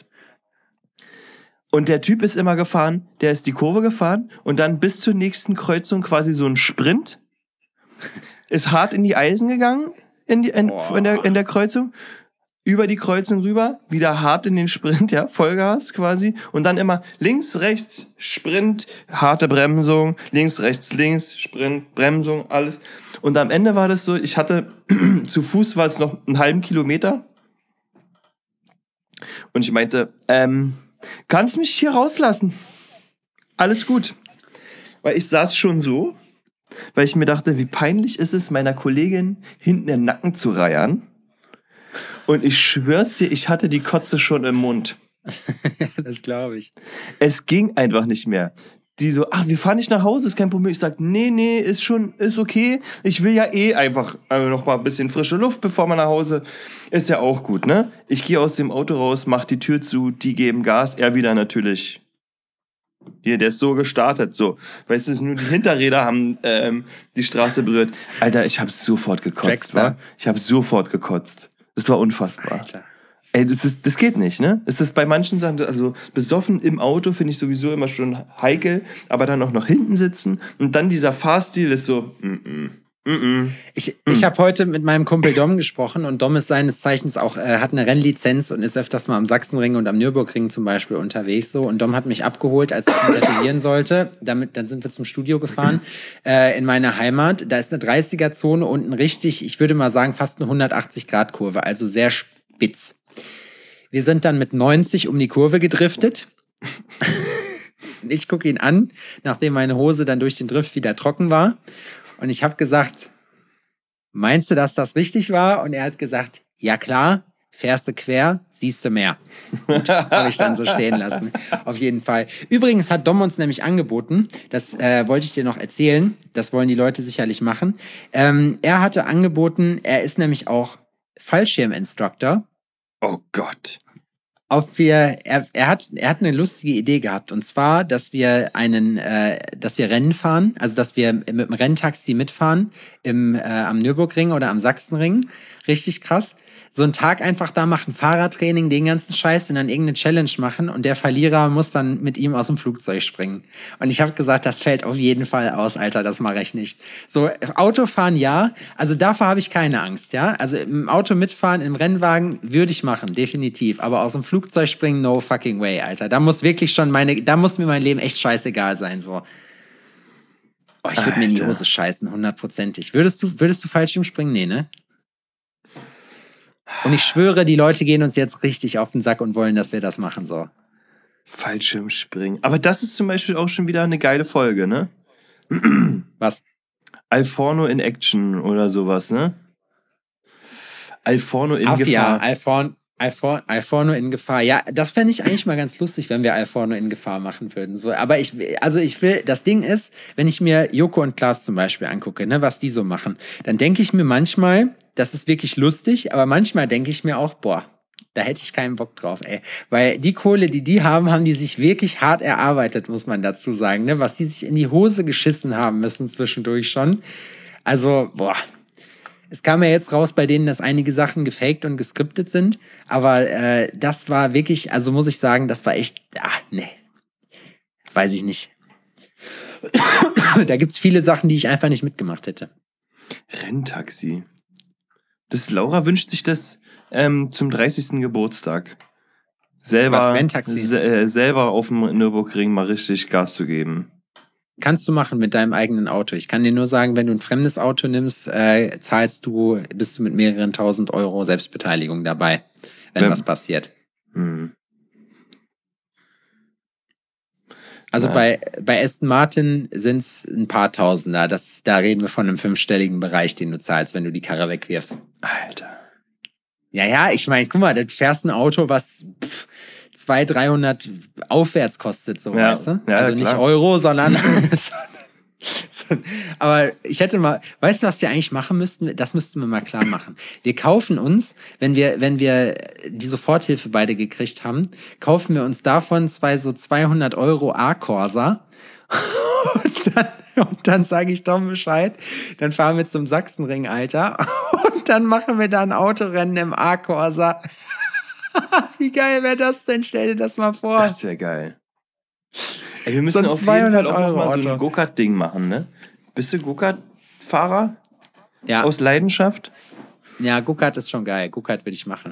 Und der Typ ist immer gefahren, der ist die Kurve gefahren und dann bis zur nächsten Kreuzung quasi so ein Sprint, ist hart in die Eisen gegangen, in, die, in, in, der, in der Kreuzung, über die Kreuzung rüber, wieder hart in den Sprint, ja, Vollgas quasi. Und dann immer links, rechts, Sprint, harte Bremsung, links, rechts, links, Sprint, Bremsung, alles. Und am Ende war das so, ich hatte, zu Fuß war es noch einen halben Kilometer. Und ich meinte, ähm, kannst mich hier rauslassen? Alles gut. Weil ich saß schon so, weil ich mir dachte, wie peinlich ist es, meiner Kollegin hinten den Nacken zu reiern. Und ich schwör's dir, ich hatte die Kotze schon im Mund. Ja, das glaube ich. Es ging einfach nicht mehr. Die so, ach, wir fahren nicht nach Hause, ist kein Problem. Ich sag, nee, nee, ist schon, ist okay. Ich will ja eh einfach äh, noch mal ein bisschen frische Luft, bevor man nach Hause. Ist ja auch gut, ne? Ich gehe aus dem Auto raus, mach die Tür zu, die geben Gas. Er wieder natürlich. Hier, der ist so gestartet, so. Weißt du, nur die Hinterräder haben ähm, die Straße berührt. Alter, ich hab sofort gekotzt, Dragster. wa? Ich hab sofort gekotzt. Das war unfassbar. Alter. Ey, das, ist, das geht nicht, ne? Es ist bei manchen Sachen, also besoffen im Auto finde ich sowieso immer schon heikel, aber dann auch noch hinten sitzen und dann dieser Fahrstil ist so, mm -mm, mm -mm. Ich, ich habe heute mit meinem Kumpel Dom gesprochen und Dom ist seines Zeichens auch, äh, hat eine Rennlizenz und ist öfters mal am Sachsenring und am Nürburgring zum Beispiel unterwegs so. Und Dom hat mich abgeholt, als ich ihn tätowieren sollte. Damit, dann sind wir zum Studio gefahren äh, in meiner Heimat. Da ist eine dreißiger-Zone und ein richtig, ich würde mal sagen, fast eine hundertachtzig-Grad-Kurve, also sehr spitz. Wir sind dann mit neunzig um die Kurve gedriftet. Ich gucke ihn an, nachdem meine Hose dann durch den Drift wieder trocken war. Und ich habe gesagt, meinst du, dass das richtig war? Und er hat gesagt, ja klar, fährst du quer, siehst du mehr. Habe ich dann so stehen lassen. Auf jeden Fall. Übrigens hat Dom uns nämlich angeboten, das äh, wollte ich dir noch erzählen, das wollen die Leute sicherlich machen. Ähm, er hatte angeboten, er ist nämlich auch Fallschirminstructor. Oh Gott. Ob wir, er, er hat, er hat eine lustige Idee gehabt und zwar, dass wir einen, äh, dass wir Rennen fahren, also dass wir mit dem Renntaxi mitfahren im äh, am Nürburgring oder am Sachsenring, richtig krass. So einen Tag einfach da machen, Fahrradtraining, den ganzen Scheiß und dann irgendeine Challenge machen und der Verlierer muss dann mit ihm aus dem Flugzeug springen. Und ich habe gesagt, das fällt auf jeden Fall aus, Alter, das mache ich nicht. So, Autofahren ja, also davor habe ich keine Angst, ja. Also im Auto mitfahren, im Rennwagen würde ich machen, definitiv. Aber aus dem Flugzeug springen, no fucking way, Alter. Da muss wirklich schon meine, da muss mir mein Leben echt scheißegal sein, so. Oh, ich würde mir in die Hose scheißen, hundertprozentig. Würdest du, würdest du Fallschirm springen? Nee, ne? Und ich schwöre, die Leute gehen uns jetzt richtig auf den Sack und wollen, dass wir das machen, so. Fallschirmspringen. Aber das ist zum Beispiel auch schon wieder eine geile Folge, ne? Was? Alforno in Action oder sowas, ne? Alforno in Afia, Gefahr. Alforn, Alfor- Alforno in Gefahr. Ja, das fände ich eigentlich mal ganz lustig, wenn wir Alforno in Gefahr machen würden. So, aber ich, also ich will, das Ding ist, wenn ich mir Joko und Klaas zum Beispiel angucke, ne, was die so machen, dann denke ich mir manchmal, das ist wirklich lustig, aber manchmal denke ich mir auch, boah, da hätte ich keinen Bock drauf, ey. Weil die Kohle, die die haben, haben die sich wirklich hart erarbeitet, muss man dazu sagen, ne, was die sich in die Hose geschissen haben müssen zwischendurch schon. Also, boah. Es kam ja jetzt raus bei denen, dass einige Sachen gefaked und geskriptet sind. Aber äh, das war wirklich, also muss ich sagen, das war echt, ah, nee. Weiß ich nicht. Da gibt's viele Sachen, die ich einfach nicht mitgemacht hätte. Renntaxi. Das Laura wünscht sich das ähm, zum dreißigsten Geburtstag. Selber, Was, Renntaxi? se äh, selber auf dem Nürburgring mal richtig Gas zu geben. Kannst du machen mit deinem eigenen Auto. Ich kann dir nur sagen, wenn du ein fremdes Auto nimmst, äh, zahlst du, bist du mit mehreren tausend Euro Selbstbeteiligung dabei, wenn Wenn- was passiert. Hm. Also Na. bei, bei Aston Martin sind es ein paar Tausender. Das, da reden wir von einem fünfstelligen Bereich, den du zahlst, wenn du die Karre wegwirfst. Alter. Ja, ja, ich meine, guck mal, du fährst ein Auto, was pff, zweihundert, dreihundert aufwärts kostet, so, Ja, weißt du? ja, also klar. nicht Euro, sondern... Aber ich hätte mal, weißt du, was wir eigentlich machen müssten? Das müssten wir mal klar machen. Wir kaufen uns, wenn wir, wenn wir die Soforthilfe beide gekriegt haben, kaufen wir uns davon zwei so zweihundert Euro A-Corsa. Und dann, und dann sage ich Tom Bescheid. Dann fahren wir zum Sachsenring, Alter. Und dann machen wir da ein Autorennen im A-Corsa. Wie geil wäre das denn? Stell dir das mal vor. Das wäre geil. Ey, wir müssen So ein auf jeden Fall zweihundert auch noch mal so Euro ein Go-Kart-Ding machen, ne? Bist du Go-Kart-Fahrer Ja, aus Leidenschaft? ja, Go-Kart ist schon geil. Go-Kart würde ich machen.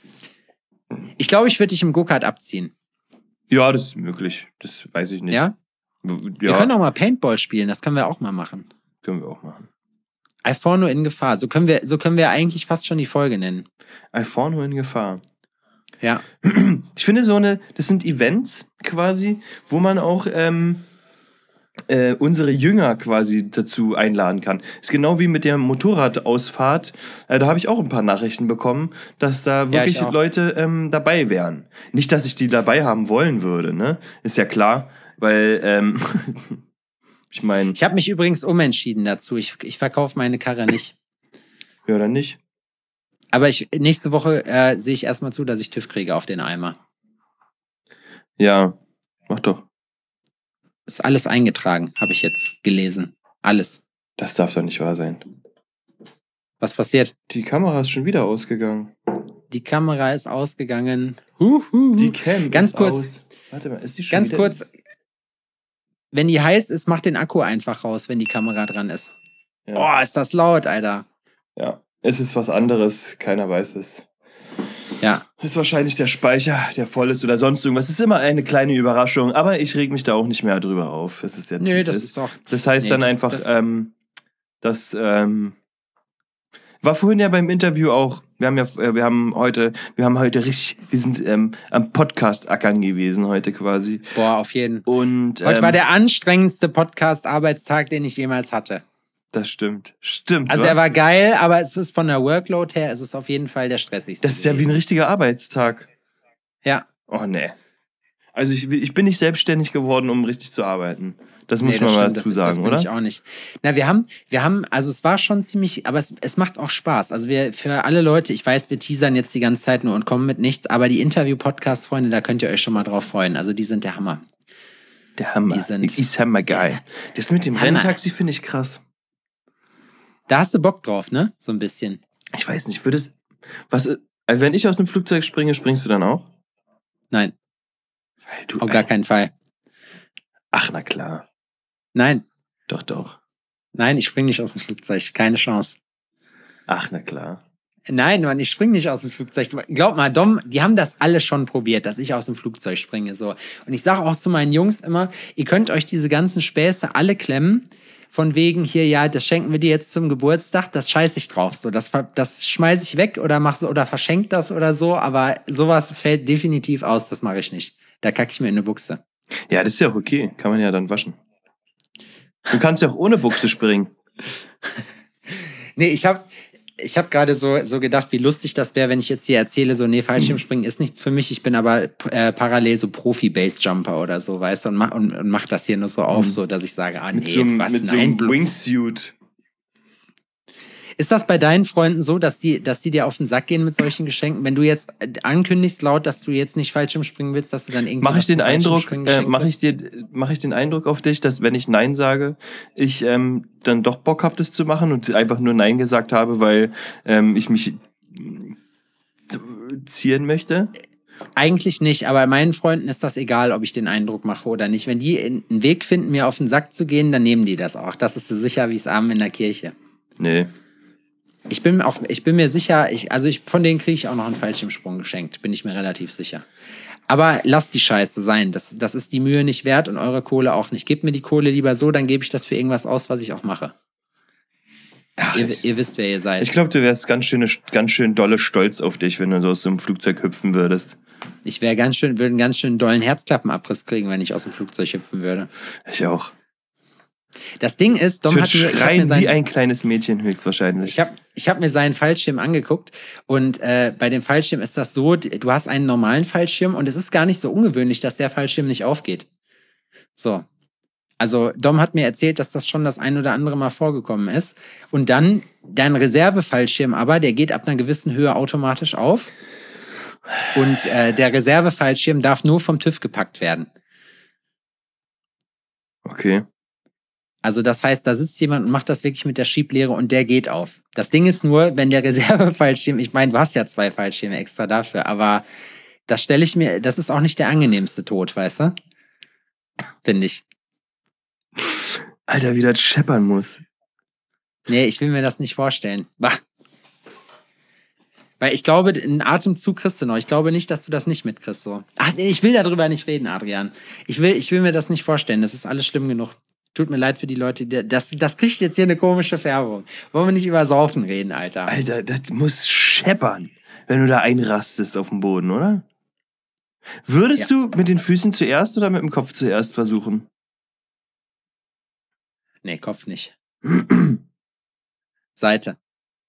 Ich glaube, ich würde dich im Go-Kart abziehen. Ja, das ist möglich. Das weiß ich nicht. Ja? Ja, Wir können auch mal Paintball spielen. Das können wir auch mal machen. können wir auch machen. Alforno in Gefahr. So können wir, so können wir eigentlich fast schon die Folge nennen. Alforno in Gefahr. Ja. Ich finde so eine, das sind Events quasi, wo man auch ähm, äh, unsere Jünger quasi dazu einladen kann. Ist genau wie mit der Motorradausfahrt. Äh, da habe ich auch ein paar Nachrichten bekommen, dass da wirklich ich auch. Leute ähm, dabei wären. Nicht, dass ich die dabei haben wollen würde, ne? Ist ja klar, weil ähm, ich meine, Ich habe mich übrigens umentschieden dazu. Ich, ich verkaufe meine Karre nicht. ja oder nicht? Aber ich, nächste Woche äh, sehe ich erstmal zu, dass ich TÜV kriege auf den Eimer. Ja, mach doch. Ist alles eingetragen, habe ich jetzt gelesen. Alles. Das darf doch nicht wahr sein. Was passiert? Die Kamera ist schon wieder ausgegangen. Die Kamera ist ausgegangen. Huhu. Die Cam Ganz ist kurz. aus. Warte mal, ist die schon Ganz wieder kurz. Wenn die heiß ist, mach den Akku einfach raus, wenn die Kamera dran ist. Ja. Oh, ist das laut, Alter. Ja, es ist was anderes, keiner weiß es. Ja. Es ist wahrscheinlich der Speicher, der voll ist oder sonst irgendwas. Es ist immer eine kleine Überraschung, aber ich reg mich da auch nicht mehr drüber auf. Es ist jetzt, Nö, wie es das ist. ist doch. Das heißt Nee, dann das- einfach, das- ähm, das ähm, war vorhin ja beim Interview auch. Wir haben ja, äh, wir haben heute, wir haben heute richtig, wir sind ähm, am Podcast ackern gewesen heute quasi. Boah, auf jeden. Und Heute ähm, war der anstrengendste Podcast-Arbeitstag, den ich jemals hatte. das stimmt, stimmt. Also wa? er war geil, aber es ist von der Workload her, es ist auf jeden Fall der stressigste. Das ist ja wie ein gewesen. richtiger Arbeitstag. Ja. Oh nee. Also ich, ich bin nicht selbstständig geworden, um richtig zu arbeiten. Das muss Nee, man das mal stimmt, dazu das, sagen, das bin oder? ich auch nicht. Na, wir haben, wir haben, also es war schon ziemlich, aber es, es macht auch Spaß. Also wir, für alle Leute, ich weiß, wir teasern jetzt die ganze Zeit nur und kommen mit nichts, aber die Interview-Podcast-Freunde, da könnt ihr euch schon mal drauf freuen. Also die sind der Hammer. Der Hammer. Die sind- Die ist hammergeil. Das mit dem Hammer. Renntaxi finde ich krass. Da hast du Bock drauf, ne? So ein bisschen. Ich weiß nicht, würde es. Was, äh, wenn ich aus dem Flugzeug springe, springst du dann auch? Nein, Weil du, auf gar keinen Fall. Ach, na klar. Nein, Doch, doch. nein, ich spring nicht aus dem Flugzeug. Keine Chance. Ach, na klar. Nein, Mann, ich spring nicht aus dem Flugzeug. Glaub mal, Dom, die haben das alle schon probiert, dass ich aus dem Flugzeug springe. So. Und ich sage auch zu meinen Jungs immer, ihr könnt euch diese ganzen Späße alle klemmen. Von wegen hier, ja, das schenken wir dir jetzt zum Geburtstag, das scheiß ich drauf. So, das, ver- das schmeiß ich weg oder mach so, oder verschenk das oder so, aber sowas fällt definitiv aus, das mache ich nicht. Da kacke ich mir in eine Buchse. Ja, das ist ja auch okay. Kann man ja dann waschen. Du kannst ja auch ohne Buchse springen. Nee, ich hab, ich habe gerade so, so gedacht, wie lustig das wäre, wenn ich jetzt hier erzähle, so, nee, Fallschirmspringen ist nichts für mich, ich bin aber äh, parallel so Profi-Base-Jumper oder so, weißt du, und mach, und, und mach das hier nur so auf, so, dass ich sage, ah, Mit nee, so einem, was, mit so nein, einem Blo- Wingsuit. Ist das bei deinen Freunden so, dass die, dass die dir auf den Sack gehen mit solchen Geschenken? Wenn du jetzt äh, ankündigst laut, dass du jetzt nicht Fallschirmspringen willst, dass du dann irgendwie Mache ich was zum den Eindruck, Fallschirmspringen äh, geschenkt mache ich kriegst? dir, mache ich den Eindruck auf dich, dass wenn ich Nein sage, ich ähm, dann doch Bock habe, das zu machen und einfach nur Nein gesagt habe, weil ähm, ich mich zieren möchte? Eigentlich nicht, aber meinen Freunden ist das egal, ob ich den Eindruck mache oder nicht. Wenn die einen Weg finden, mir auf den Sack zu gehen, dann nehmen die das auch. Das ist so sicher wie es Abend in der Kirche. Nee. Ich bin auch, ich bin mir sicher, ich, also ich, von denen kriege ich auch noch einen Fallschirmsprung geschenkt, bin ich mir relativ sicher. Aber lasst die Scheiße sein. Das, das ist die Mühe nicht wert und eure Kohle auch nicht. Gebt mir die Kohle lieber so, dann gebe ich das für irgendwas aus, was ich auch mache. Ach, Ihr, ich ihr wisst, wer ihr seid. ich glaube, du wärst ganz schön, ganz schön dolle stolz auf dich, wenn du so aus so einem Flugzeug hüpfen würdest. Ich wäre ganz schön, würde einen ganz schön dollen Herzklappenabriss kriegen, wenn ich aus dem Flugzeug hüpfen würde. Ich auch. Das Ding ist, Dom Ich hat mir, würde ich hab mir schreien sein, wie ein kleines Mädchen höchstwahrscheinlich. Ich habe ich hab mir seinen Fallschirm angeguckt und äh, bei dem Fallschirm ist das so, du hast einen normalen Fallschirm und es ist gar nicht so ungewöhnlich, dass der Fallschirm nicht aufgeht. So. Also Dom hat mir erzählt, dass das schon das ein oder andere Mal vorgekommen ist. Und dann dein Reservefallschirm aber, der geht ab einer gewissen Höhe automatisch auf. Und äh, der Reservefallschirm darf nur vom TÜV gepackt werden. Okay. Also das heißt, da sitzt jemand und macht das wirklich mit der Schieblehre und der geht auf. Das Ding ist nur, wenn der Reservefallschirm, ich meine, du hast ja zwei Fallschirme extra dafür, aber das stelle ich mir, das ist auch nicht der angenehmste Tod, weißt du? Finde ich. Alter, wie das scheppern muss. Nee, ich will mir das nicht vorstellen. Bah. Weil ich glaube, einen Atemzug kriegst du noch. Ich glaube nicht, dass du das nicht mitkriegst. So. Ach, nee, ich will darüber nicht reden, Adrian. Ich will, ich will mir das nicht vorstellen. Das ist alles schlimm genug. Tut mir leid für die Leute, die, das, das kriegt jetzt hier eine komische Färbung. Wollen wir nicht über Saufen reden, Alter? Alter, das muss scheppern, wenn du da einrastest auf dem Boden, oder? Würdest Ja. du mit den Füßen zuerst oder mit dem Kopf zuerst versuchen? Nee, Kopf nicht. Seite.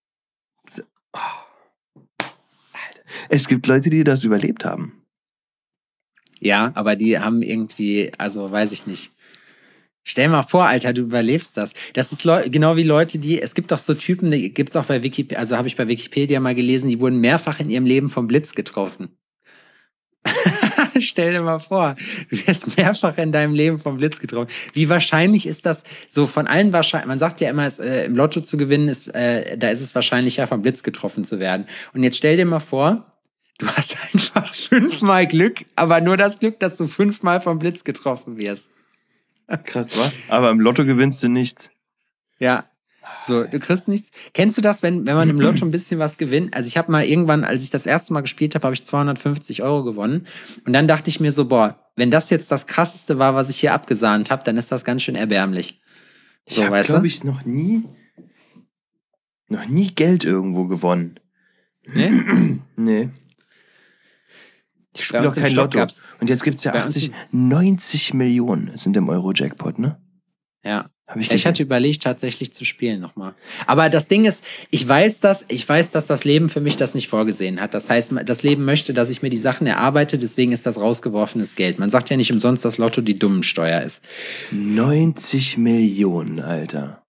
Es gibt Leute, die das überlebt haben. Ja, aber die haben irgendwie, also weiß ich nicht. Stell mal vor, Alter, du überlebst das. Das ist Leu- genau wie Leute, die, es gibt doch so Typen, die gibt's auch bei Wikipedia, also habe ich bei Wikipedia mal gelesen, die wurden mehrfach in ihrem Leben vom Blitz getroffen. Stell dir mal vor, du wirst mehrfach in deinem Leben vom Blitz getroffen. Wie wahrscheinlich ist das so von allen wahrscheinlich, man sagt ja immer, es, äh, im Lotto zu gewinnen, ist, äh, da ist es wahrscheinlicher, vom Blitz getroffen zu werden. Und jetzt stell dir mal vor, du hast einfach fünfmal Glück, aber nur das Glück, dass du fünfmal vom Blitz getroffen wirst. Krass, wa? Aber im Lotto gewinnst du nichts. Ja. So, du kriegst nichts. Kennst du das, wenn, wenn man im Lotto ein bisschen was gewinnt? Also ich habe mal irgendwann, als ich das erste Mal gespielt habe, habe ich zweihundertfünfzig Euro gewonnen. Und dann dachte ich mir so, boah, wenn das jetzt das Krasseste war, was ich hier abgesahnt habe, dann ist das ganz schön erbärmlich. So, Ich habe, weißt du? glaube ich, noch nie, noch nie Geld irgendwo gewonnen. Nee? Nee. Ich Bei spiele uns auch im kein Stock Lotto. gab's- Und jetzt gibt's ja bei uns achtzig, neunzig Millionen sind im Euro-Jackpot, ne? Ja. Hab ich Ja, ich hatte gesehen. überlegt, tatsächlich zu spielen nochmal. Aber das Ding ist, ich weiß das, ich weiß, dass das Leben für mich das nicht vorgesehen hat. Das heißt, das Leben möchte, dass ich mir die Sachen erarbeite, deswegen ist das rausgeworfenes Geld. Man sagt ja nicht umsonst, dass Lotto die Dummensteuer ist. neunzig Millionen, Alter.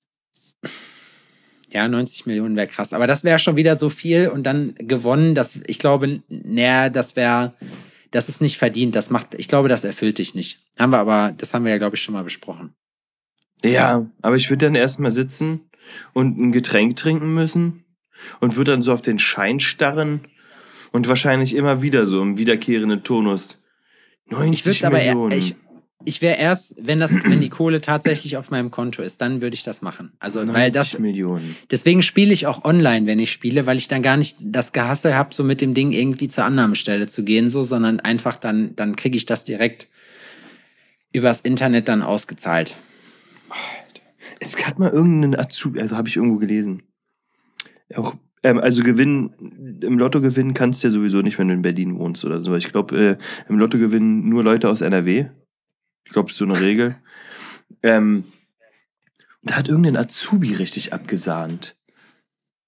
Ja, neunzig Millionen wäre krass. Aber das wäre schon wieder so viel und dann gewonnen, das, ich glaube, naja, das wäre, das ist nicht verdient. Das macht, ich glaube, das erfüllt dich nicht. Haben wir aber, das haben wir ja, glaube ich, schon mal besprochen. Ja, aber ich würde dann erstmal sitzen und ein Getränk trinken müssen und würde dann so auf den Schein starren und wahrscheinlich immer wieder so im wiederkehrenden Tonus. Ich neunzig würde aber, eher- Millionen. ich, ich wäre erst, wenn das, wenn die Kohle tatsächlich auf meinem Konto ist, dann würde ich das machen. Also, weil das, neunzig Millionen. deswegen spiele ich auch online, wenn ich spiele, weil ich dann gar nicht das Gehasse habe, so mit dem Ding irgendwie zur Annahmestelle zu gehen, so, sondern einfach dann, dann kriege ich das direkt übers Internet dann ausgezahlt. Es hat mal irgendeinen Azubi, also habe ich irgendwo gelesen. Auch, ähm, also gewinnen, im Lotto gewinnen kannst du ja sowieso nicht, wenn du in Berlin wohnst oder so. Ich glaube, äh, im Lotto gewinnen nur Leute aus N R W. Ich glaube, das ist so eine Regel. Ähm, da hat irgendein Azubi richtig abgesahnt.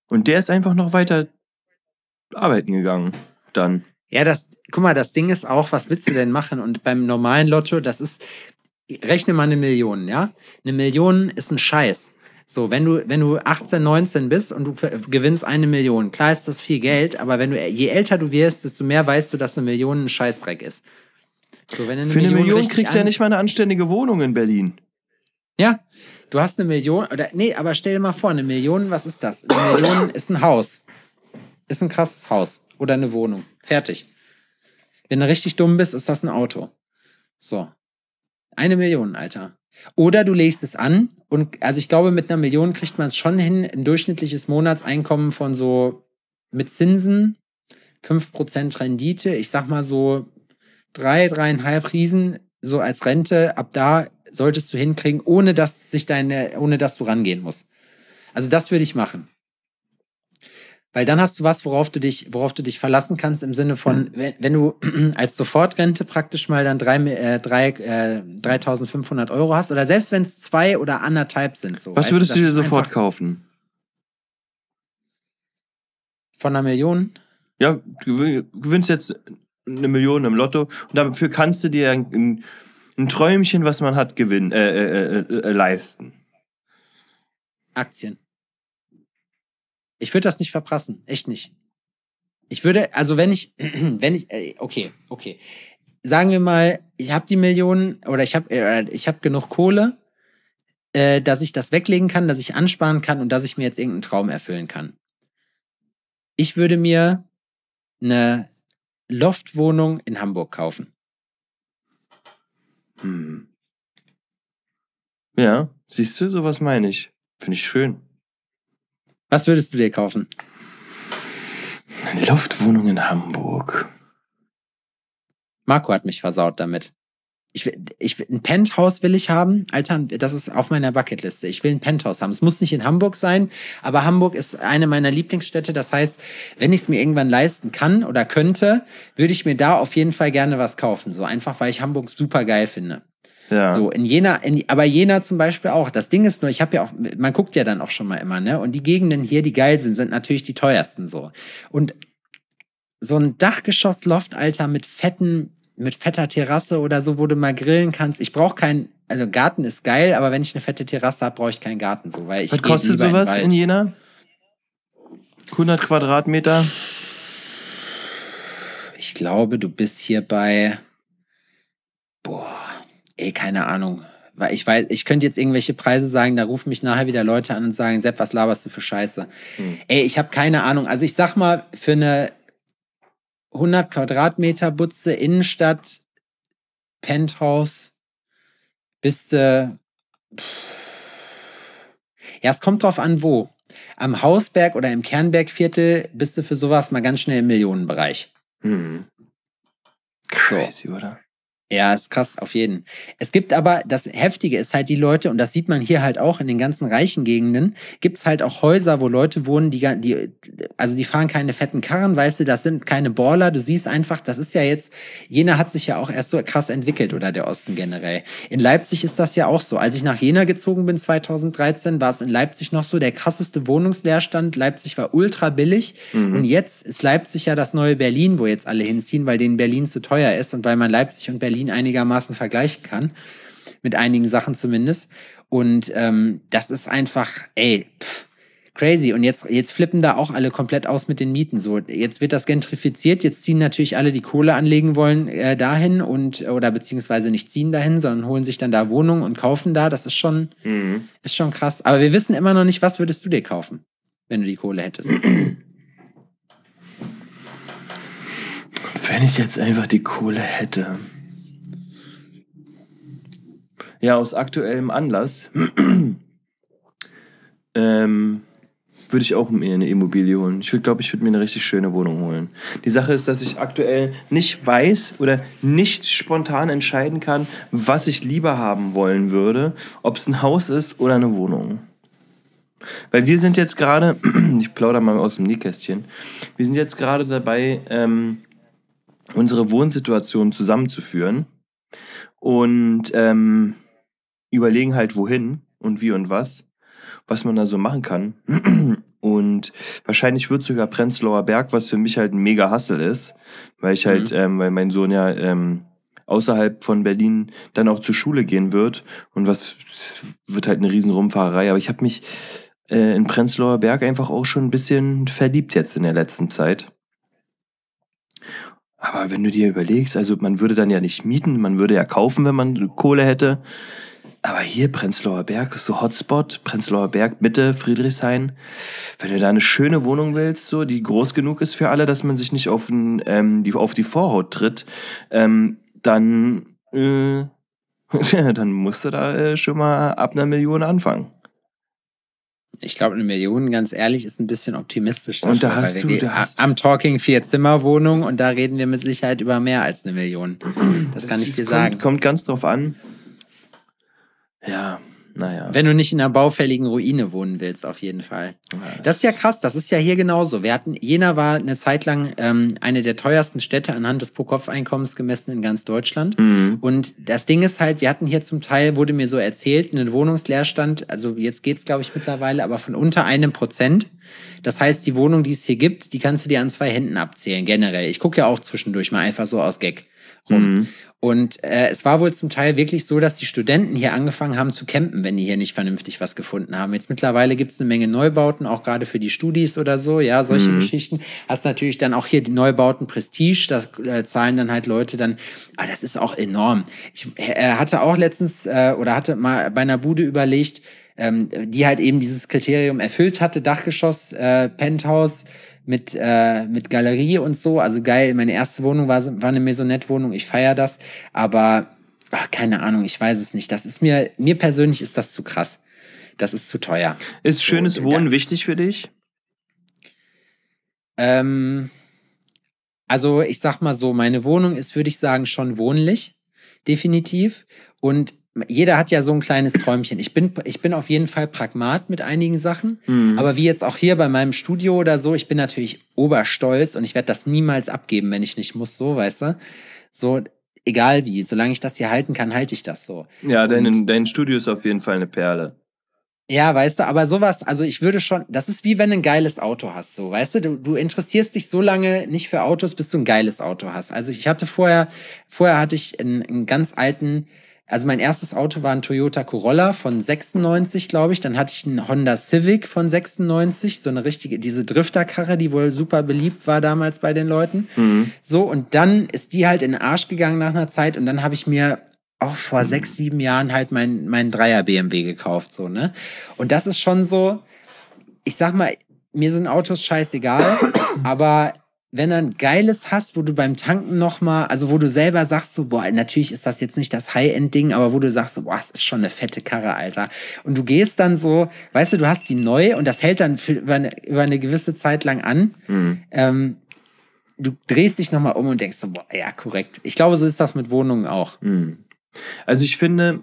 Und der ist einfach noch weiter arbeiten gegangen. Dann. Ja, das, guck mal, das Ding ist auch, was willst du denn machen? Und beim normalen Lotto, das ist, rechne mal eine Million, ja? Eine Million ist ein Scheiß. So, wenn du, wenn du achtzehn, neunzehn bist und du gewinnst eine Million, klar ist das viel Geld, aber wenn du, je älter du wirst, desto mehr weißt du, dass eine Million ein Scheißdreck ist. So, wenn du eine Für eine Million, Million richtig kriegst du ja an- nicht mal eine anständige Wohnung in Berlin. Ja, du hast eine Million, oder, nee, aber stell dir mal vor, eine Million, was ist das? Eine Million ist ein Haus. Ist ein krasses Haus. Oder eine Wohnung. Fertig. Wenn du richtig dumm bist, ist das ein Auto. So. Eine Million, Alter. Oder du legst es an und, also ich glaube, mit einer Million kriegt man es schon hin, ein durchschnittliches Monatseinkommen von so, mit Zinsen, fünf Prozent Rendite, ich sag mal so drei, dreieinhalb Riesen, so als Rente, ab da solltest du hinkriegen, ohne dass sich deine, ohne dass du rangehen musst. Also das würde ich machen. Weil dann hast du was, worauf du dich, worauf du dich verlassen kannst, im Sinne von, wenn, wenn du als Sofortrente praktisch mal dann drei, äh, drei, äh, dreitausendfünfhundert Euro hast, oder selbst wenn es zwei oder anderthalb sind. So, Was weißt würdest du, du dir das ist sofort einfach kaufen? von einer Million? Ja, du gewinnst jetzt eine Million im Lotto und dafür kannst du dir ein, ein Träumchen, was man hat, gewinnen, äh, äh, äh, äh, leisten. Aktien. Ich würde das nicht verprassen. Echt nicht. Ich würde, also wenn ich, wenn ich, äh, okay, okay. Sagen wir mal, ich habe die Millionen oder ich habe äh, ich habe genug Kohle, äh, dass ich das weglegen kann, dass ich ansparen kann und dass ich mir jetzt irgendeinen Traum erfüllen kann. Ich würde mir eine Loftwohnung in Hamburg kaufen. Hm. Ja, siehst du, sowas meine ich. Finde ich schön. Was würdest du dir kaufen? Eine Loftwohnung in Hamburg. Marco hat mich versaut damit. Ich will, ich will, ein Penthouse will ich haben. Alter, das ist auf meiner Bucketliste. Ich will ein Penthouse haben. Es muss nicht in Hamburg sein, aber Hamburg ist eine meiner Lieblingsstädte. Das heißt, wenn ich es mir irgendwann leisten kann oder könnte, würde ich mir da auf jeden Fall gerne was kaufen. So einfach, weil ich Hamburg super geil finde. Ja. So, in Jena, in, aber Jena zum Beispiel auch. Das Ding ist nur, ich habe ja auch, man guckt ja dann auch schon mal immer, ne? Und die Gegenden hier, die geil sind, sind natürlich die teuersten so. Und so ein Dachgeschoss-Loft, Alter, mit fetten, mit fetter Terrasse oder so, wo du mal grillen kannst. Ich brauche keinen, also Garten ist geil, aber wenn ich eine fette Terrasse habe, brauche ich keinen Garten so, weil ich Was gehe kostet lieber sowas in den in Wald. Jena? hundert Quadratmeter? Ich glaube, du bist hier bei, boah, ey, keine Ahnung. Weil ich weiß, ich könnte jetzt irgendwelche Preise sagen, da rufen mich nachher wieder Leute an und sagen, Sepp, was laberst du für Scheiße? Hm. Ey, ich habe keine Ahnung. Also ich sag mal, für eine hundert Quadratmeter Butze, Innenstadt, Penthouse, bist du, ja, es kommt drauf an, wo. Am Hausberg oder im Kernbergviertel bist du für sowas mal ganz schnell im Millionenbereich. Hm. Crazy, oder? Ja, ist krass, auf jeden. Es gibt aber, das Heftige ist halt die Leute, und das sieht man hier halt auch in den ganzen reichen Gegenden, gibt's halt auch Häuser, wo Leute wohnen, die, die, also die fahren keine fetten Karren, weißt du, das sind keine Baller, du siehst einfach, das ist ja jetzt, Jena hat sich ja auch erst so krass entwickelt, oder der Osten generell. In Leipzig ist das ja auch so. Als ich nach Jena gezogen bin zweitausenddreizehn, war es in Leipzig noch so der krasseste Wohnungsleerstand. Leipzig war ultra billig. Mhm. Und jetzt ist Leipzig ja das neue Berlin, wo jetzt alle hinziehen, weil denen Berlin zu teuer ist und weil man Leipzig und Berlin einigermaßen vergleichen kann. Mit einigen Sachen zumindest. Und ähm, das ist einfach, ey, pff, crazy. Und jetzt, jetzt flippen da auch alle komplett aus mit den Mieten. So, jetzt wird das gentrifiziert. Jetzt ziehen natürlich alle, die Kohle anlegen wollen, äh, dahin und oder beziehungsweise nicht ziehen dahin, sondern holen sich dann da Wohnungen und kaufen da. Das ist schon, Mhm. ist schon krass. Aber wir wissen immer noch nicht, was würdest du dir kaufen, wenn du die Kohle hättest? Wenn ich jetzt einfach die Kohle hätte. Ja, aus aktuellem Anlass ähm, würde ich auch mir eine Immobilie holen. Ich würde, glaube ich, würde mir eine richtig schöne Wohnung holen. Die Sache ist, dass ich aktuell nicht weiß oder nicht spontan entscheiden kann, was ich lieber haben wollen würde, ob es ein Haus ist oder eine Wohnung. Weil wir sind jetzt gerade, ich plaudere mal aus dem Nähkästchen, wir sind jetzt gerade dabei, ähm, unsere Wohnsituation zusammenzuführen und ähm, überlegen halt wohin und wie und was, was man da so machen kann. und wahrscheinlich wird sogar Prenzlauer Berg, was für mich halt ein mega Hassel ist, weil ich halt, Mhm. ähm, weil mein Sohn ja ähm, außerhalb von Berlin dann auch zur Schule gehen wird und was wird halt eine riesen Rumfahrerei. Aber ich habe mich äh, in Prenzlauer Berg einfach auch schon ein bisschen verliebt jetzt in der letzten Zeit. Aber wenn du dir überlegst, also man würde dann ja nicht mieten, man würde ja kaufen, wenn man Kohle hätte. Aber hier Prenzlauer Berg ist so Hotspot, Prenzlauer Berg, Mitte, Friedrichshain. Wenn du da eine schöne Wohnung willst, so, die groß genug ist für alle, dass man sich nicht auf, ein, ähm, die, auf die Vorhaut tritt, ähm, dann, äh, dann musst du da äh, schon mal ab einer Million anfangen. Ich glaube, eine Million, ganz ehrlich, ist ein bisschen optimistisch. Und da dafür, hast weil du, wir da ge- hast am Talking Vier-Zimmer-Wohnung und da reden wir mit Sicherheit über mehr als eine Million. Das, kann ich ist- dir kommt, sagen. kommt ganz drauf an. Ja, naja. Wenn du nicht in einer baufälligen Ruine wohnen willst, auf jeden Fall. Das ist ja krass, das ist ja hier genauso. Wir hatten, Jena war eine Zeit lang ähm, eine der teuersten Städte anhand des Pro-Kopf-Einkommens gemessen in ganz Deutschland. Mhm. Und das Ding ist halt, wir hatten hier zum Teil, wurde mir so erzählt, einen Wohnungsleerstand, also jetzt geht's glaube ich mittlerweile, aber von unter einem Prozent. Das heißt, die Wohnung, die es hier gibt, die kannst du dir an zwei Händen abzählen, generell. Ich gucke ja auch zwischendurch mal einfach so aus Gag rum. Mhm. Und äh, es war wohl zum Teil wirklich so, dass die Studenten hier angefangen haben zu campen, wenn die hier nicht vernünftig was gefunden haben. Jetzt mittlerweile gibt es eine Menge Neubauten, auch gerade für die Studis oder so, ja, solche Mhm. Geschichten. Hast natürlich dann auch hier die Neubauten Prestige, das äh, zahlen dann halt Leute dann, aber das ist auch enorm. Ich äh, hatte auch letztens äh, oder hatte mal bei einer Bude überlegt, ähm, die halt eben dieses Kriterium erfüllt hatte, Dachgeschoss, äh, Penthouse, mit, äh, mit Galerie und so. Also geil, meine erste Wohnung war, war eine Maisonette-Wohnung, ich feiere das. Aber, ach, keine Ahnung, ich weiß es nicht. Das ist mir, mir persönlich ist das zu krass. Das ist zu teuer. Ist schönes So, Wohnen da- wichtig für dich? Ähm, also ich sag mal so, meine Wohnung ist, würde ich sagen, schon wohnlich. Definitiv. Und jeder hat ja so ein kleines Träumchen. Ich bin, ich bin auf jeden Fall Pragmat mit einigen Sachen. Mhm. Aber wie jetzt auch hier bei meinem Studio oder so, ich bin natürlich oberstolz und ich werde das niemals abgeben, wenn ich nicht muss, so, weißt du? So, egal wie, solange ich das hier halten kann, halte ich das so. Ja, Und- dein, dein Studio ist auf jeden Fall eine Perle. Ja, weißt du, aber sowas, also ich würde schon, das ist wie wenn du ein geiles Auto hast, so, weißt du, du, du interessierst dich so lange nicht für Autos, bis du ein geiles Auto hast. Also ich hatte vorher, vorher hatte ich einen, einen ganz alten, also mein erstes Auto war ein Toyota Corolla von sechsundneunzig, glaube ich. Dann hatte ich einen Honda Civic von sechsundneunzig, so eine richtige, diese Drifterkarre, die wohl super beliebt war damals bei den Leuten. Mhm. So, und dann ist die halt in den Arsch gegangen nach einer Zeit und dann habe ich mir auch vor sechs, sieben Jahren halt mein, mein Dreier B M W gekauft, so, ne? Und das ist schon so, ich sag mal, mir sind Autos scheißegal, aber wenn du ein geiles hast, wo du beim Tanken nochmal, also wo du selber sagst so, boah, natürlich ist das jetzt nicht das High-End-Ding, aber wo du sagst so, boah, das ist schon eine fette Karre, Alter. Und du gehst dann so, weißt du, du hast die neu und das hält dann für, über, eine, über eine gewisse Zeit lang an. Mhm. Ähm, du drehst dich nochmal um und denkst so, boah, ja, korrekt. Ich glaube, so ist das mit Wohnungen auch. Mhm. Also ich finde,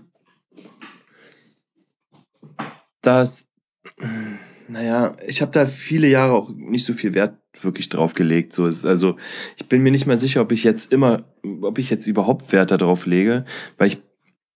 dass, naja, ich habe da viele Jahre auch nicht so viel Wert wirklich drauf gelegt. So ist, also ich bin mir nicht mal sicher, ob ich jetzt immer, ob ich jetzt überhaupt Wert darauf lege, weil ich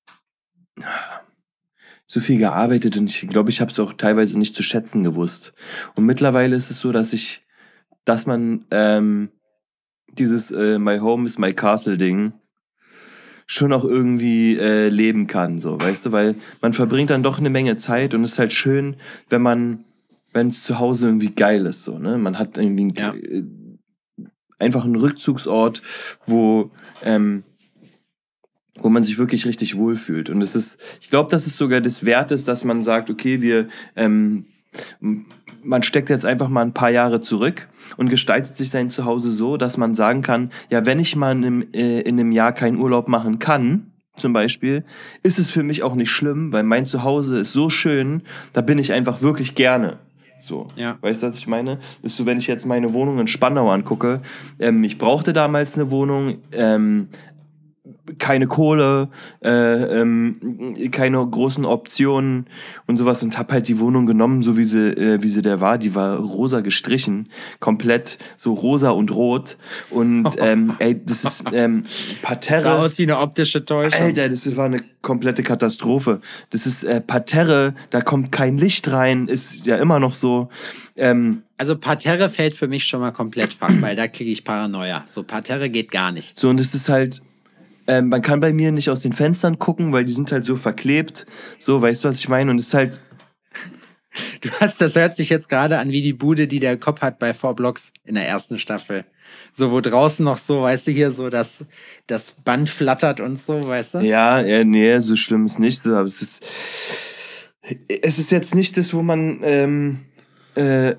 so viel gearbeitet und ich glaube, ich habe es auch teilweise nicht zu schätzen gewusst. Und mittlerweile ist es so, dass ich, dass man ähm, dieses äh, My Home is my Castle Ding schon auch irgendwie äh, leben kann, so, weißt du, weil man verbringt dann doch eine Menge Zeit und es ist halt schön, wenn man, wenn es zu Hause irgendwie geil ist, so, ne, man hat irgendwie ein, Ja. äh, einfach einen Rückzugsort, wo ähm, wo man sich wirklich richtig wohlfühlt und es ist, ich glaube, dass es sogar des Wertes, dass man sagt, okay, wir ähm, man steckt jetzt einfach mal ein paar Jahre zurück und gestaltet sich sein Zuhause so, dass man sagen kann, ja, wenn ich mal in einem, äh, in einem Jahr keinen Urlaub machen kann, zum Beispiel, ist es für mich auch nicht schlimm, weil mein Zuhause ist so schön, da bin ich einfach wirklich gerne. So, Ja. weißt du, was ich meine? Das ist so, wenn ich jetzt meine Wohnung in Spandau angucke, ähm, ich brauchte damals eine Wohnung, ähm, keine Kohle, äh, ähm, keine großen Optionen und sowas und hab halt die Wohnung genommen, so wie sie, äh, wie sie da war. Die war rosa gestrichen, komplett so rosa und rot und ähm, ey, das ist ähm, Parterre. Sah aus wie eine optische Täuschung. Alter, das war eine komplette Katastrophe. Das ist äh, Parterre, da kommt kein Licht rein, ist ja immer noch so. Ähm, Also Parterre fällt für mich schon mal komplett flach, weil da kriege ich Paranoia. So Parterre geht gar nicht. So, und es ist halt, ähm, man kann bei mir nicht aus den Fenstern gucken, weil die sind halt so verklebt. So, weißt du, was ich meine? Und es ist halt... Du hast, das hört sich jetzt gerade an wie die Bude, die der Cop hat bei Four Blocks in der ersten Staffel. So, wo draußen noch so, weißt du, hier so das, das Band flattert und so, weißt du? Ja, ja, nee, so schlimm ist nicht so, aber es ist... Es ist jetzt nicht das, wo man... Ähm, äh,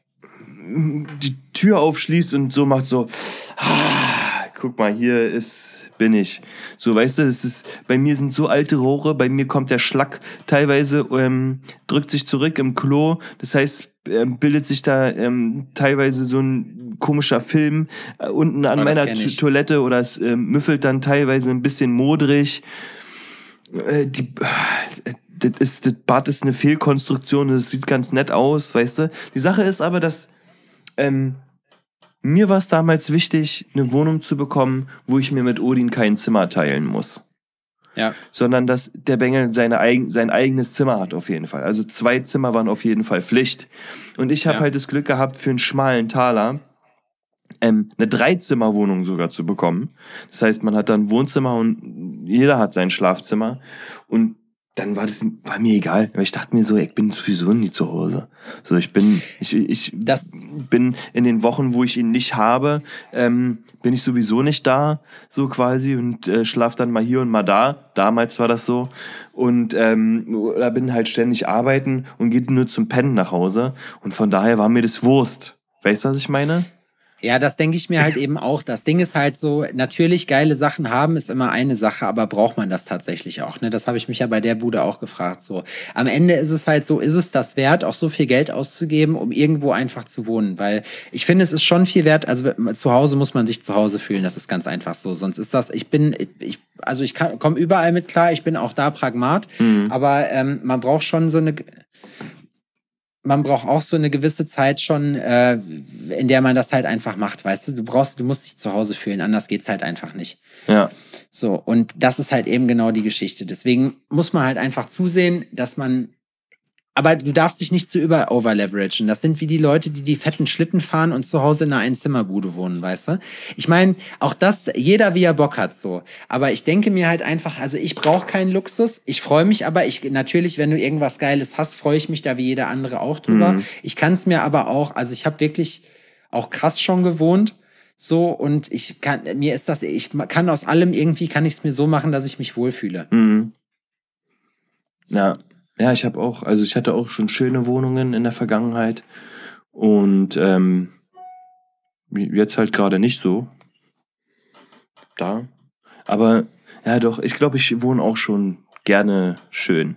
die Tür aufschließt und so macht so, ah, guck mal, hier ist, bin ich. So, weißt du, das ist, bei mir sind so alte Rohre, bei mir kommt der Schlack teilweise, ähm, drückt sich zurück im Klo, das heißt, ähm, bildet sich da ähm, teilweise so ein komischer Film äh, unten an oh, meiner T- Toilette oder es äh, müffelt dann teilweise ein bisschen modrig. Äh, die... Äh, Das, ist, das Bad ist eine Fehlkonstruktion, das sieht ganz nett aus, weißt du. Die Sache ist aber, dass ähm, mir war es damals wichtig, eine Wohnung zu bekommen, wo ich mir mit Odin kein Zimmer teilen muss. Ja. Sondern dass der Bengel seine eigen, sein eigenes Zimmer hat auf jeden Fall. Also zwei Zimmer waren auf jeden Fall Pflicht. Und ich habe Ja. halt das Glück gehabt, für einen schmalen Taler ähm, eine Dreizimmerwohnung sogar zu bekommen. Das heißt, man hat dann Wohnzimmer und jeder hat sein Schlafzimmer. Und dann war das war mir egal, aber ich dachte mir so, ich bin sowieso nie zu Hause. So, ich bin ich ich Das bin in den Wochen, wo ich ihn nicht habe, ähm, bin ich sowieso nicht da, so quasi und äh, schlaf dann mal hier und mal da. Damals war das so und ähm, oder bin halt ständig arbeiten und geht nur zum Pennen nach Hause und von daher war mir das Wurst. Weißt du, was ich meine? Ja, das denke ich mir halt eben auch. Das Ding ist halt so, natürlich geile Sachen haben ist immer eine Sache, aber braucht man das tatsächlich auch? Ne? Das habe ich mich ja bei der Bude auch gefragt. So, am Ende ist es halt so, ist es das wert, auch so viel Geld auszugeben, um irgendwo einfach zu wohnen? Weil ich finde, es ist schon viel wert. Also zu Hause muss man sich zu Hause fühlen. Das ist ganz einfach so. Sonst ist das, ich bin, ich, also ich komme überall mit klar. Ich bin auch da Pragmat. Mhm. Aber ähm, man braucht schon so eine... Man braucht auch so eine gewisse Zeit schon, äh, in der man das halt einfach macht, weißt du? Du brauchst, du musst dich zu Hause fühlen, anders geht's halt einfach nicht. Ja. So, und das ist halt eben genau die Geschichte. Deswegen muss man halt einfach zusehen, dass man, aber du darfst dich nicht zu über overleveragen. Das sind wie die Leute, die die fetten Schlitten fahren und zu Hause in einer Einzimmerbude wohnen, weißt du? Ich meine, auch das, jeder wie er Bock hat, so. Aber ich denke mir halt einfach, also ich brauche keinen Luxus. Ich freue mich aber, ich natürlich, wenn du irgendwas Geiles hast, freue ich mich da wie jeder andere auch drüber. Mhm. Ich kann es mir aber auch, also ich habe wirklich auch krass schon gewohnt, so, und ich kann, mir ist das, ich kann aus allem irgendwie, kann ich es mir so machen, dass ich mich wohlfühle. Mhm. Ja. Ja, ich habe auch, also ich hatte auch schon schöne Wohnungen in der Vergangenheit und ähm, jetzt halt gerade nicht so da. Aber ja doch, ich glaube, ich wohne auch schon gerne schön.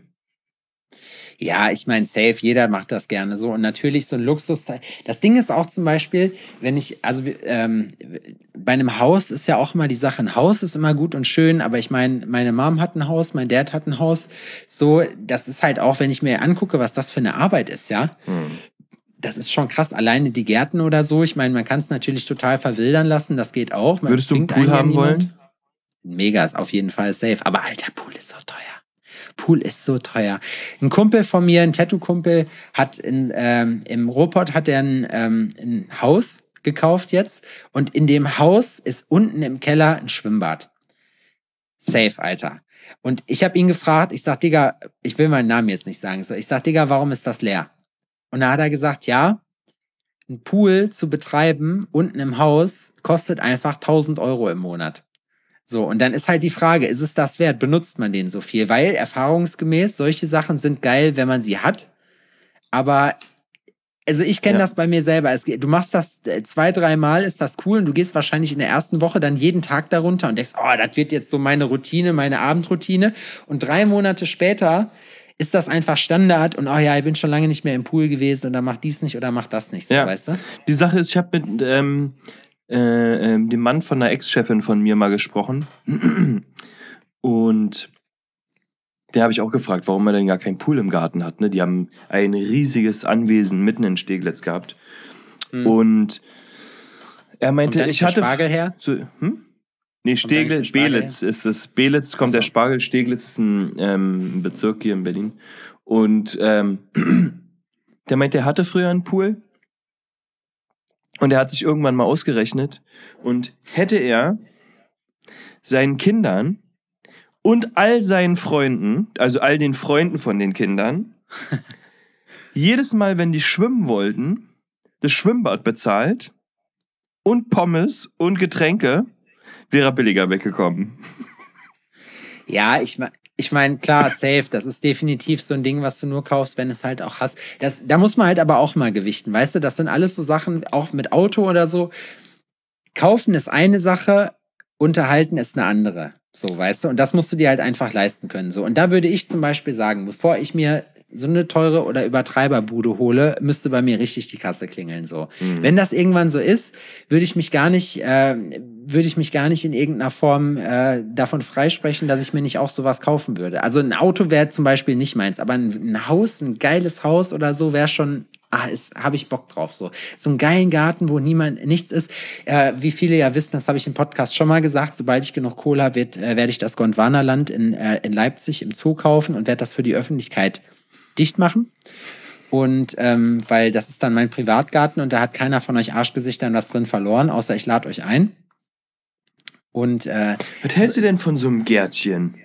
Ja, ich meine, safe, jeder macht das gerne so. Und natürlich so ein Luxusteil. Das Ding ist auch zum Beispiel, wenn ich, also ähm, bei einem Haus ist ja auch immer die Sache, ein Haus ist immer gut und schön, aber ich meine, meine Mom hat ein Haus, mein Dad hat ein Haus. So, das ist halt auch, wenn ich mir angucke, was das für eine Arbeit ist, ja. Hm. Das ist schon krass, alleine die Gärten oder so. Ich meine, man kann es natürlich total verwildern lassen, das geht auch. Man Würdest du einen Pool haben wollen? Mega, ist auf jeden Fall safe. Aber alter, Pool ist so teuer. Pool ist so teuer. Ein Kumpel von mir, ein Tattoo-Kumpel, hat in, ähm, im Ruhrpott hat er ein, ähm, ein Haus gekauft jetzt. Und in dem Haus ist unten im Keller ein Schwimmbad. Safe, Alter. Und ich habe ihn gefragt, ich sag, Digga, ich will meinen Namen jetzt nicht sagen. So, ich sag, Digga, warum ist das leer? Und da hat er gesagt, ja, ein Pool zu betreiben unten im Haus kostet einfach tausend Euro im Monat. So, und dann ist halt die Frage, ist es das wert? Benutzt man den so viel? Weil erfahrungsgemäß, solche Sachen sind geil, wenn man sie hat. Aber, also ich kenne ja. das bei mir selber. Es, du machst das zwei, dreimal, ist das cool. Und du gehst wahrscheinlich in der ersten Woche dann jeden Tag darunter und denkst, oh, das wird jetzt so meine Routine, meine Abendroutine. Und drei Monate später ist das einfach Standard. Und oh ja, ich bin schon lange nicht mehr im Pool gewesen oder mach dies nicht oder mach das nicht. So, ja. Weißt du? Die Sache ist, ich habe mit... Ähm Äh, äh, dem Mann von einer Ex-Chefin von mir mal gesprochen. Und den habe ich auch gefragt, warum er denn gar keinen Pool im Garten hat. Ne? Die haben ein riesiges Anwesen mitten in Steglitz gehabt. Mhm. Und er meinte, kommt da nicht ich der hatte... Spargel her? So, hm? Nee, Steglitz, Belitz ist es. Belitz kommt so. Der Spargel. Steglitz ist ein ähm, Bezirk hier in Berlin. Und ähm, der meinte, er hatte früher einen Pool. Und er hat sich irgendwann mal ausgerechnet. Und hätte er seinen Kindern und all seinen Freunden, also all den Freunden von den Kindern, jedes Mal, wenn die schwimmen wollten, das Schwimmbad bezahlt und Pommes und Getränke, wäre er billiger weggekommen. Ja, ich meine, ich mein, klar, safe, das ist definitiv so ein Ding, was du nur kaufst, wenn es halt auch hast. Das, da muss man halt aber auch mal gewichten, weißt du, das sind alles so Sachen, auch mit Auto oder so. Kaufen ist eine Sache, unterhalten ist eine andere. So, weißt du, und das musst du dir halt einfach leisten können. So, und da würde ich zum Beispiel sagen, bevor ich mir so eine teure oder Übertreiberbude hole, müsste bei mir richtig die Kasse klingeln. So, mhm. Wenn das irgendwann so ist, würde ich mich gar nicht, äh, würde ich mich gar nicht in irgendeiner Form äh, davon freisprechen, dass ich mir nicht auch sowas kaufen würde. Also ein Auto wäre zum Beispiel nicht meins, aber ein, ein Haus, ein geiles Haus oder so wäre schon. Ah, habe ich Bock drauf. So so einen geilen Garten, wo niemand, nichts ist. Äh, wie viele ja wissen, das habe ich im Podcast schon mal gesagt, sobald ich genug Kohle habe, äh, werde ich das Gondwanaland in, äh, in Leipzig im Zoo kaufen und werde das für die Öffentlichkeit dicht machen. Und ähm, weil das ist dann mein Privatgarten und da hat keiner von euch Arschgesichtern was drin verloren, außer ich lade euch ein. Und äh, was hältst du denn von so einem Gärtchen?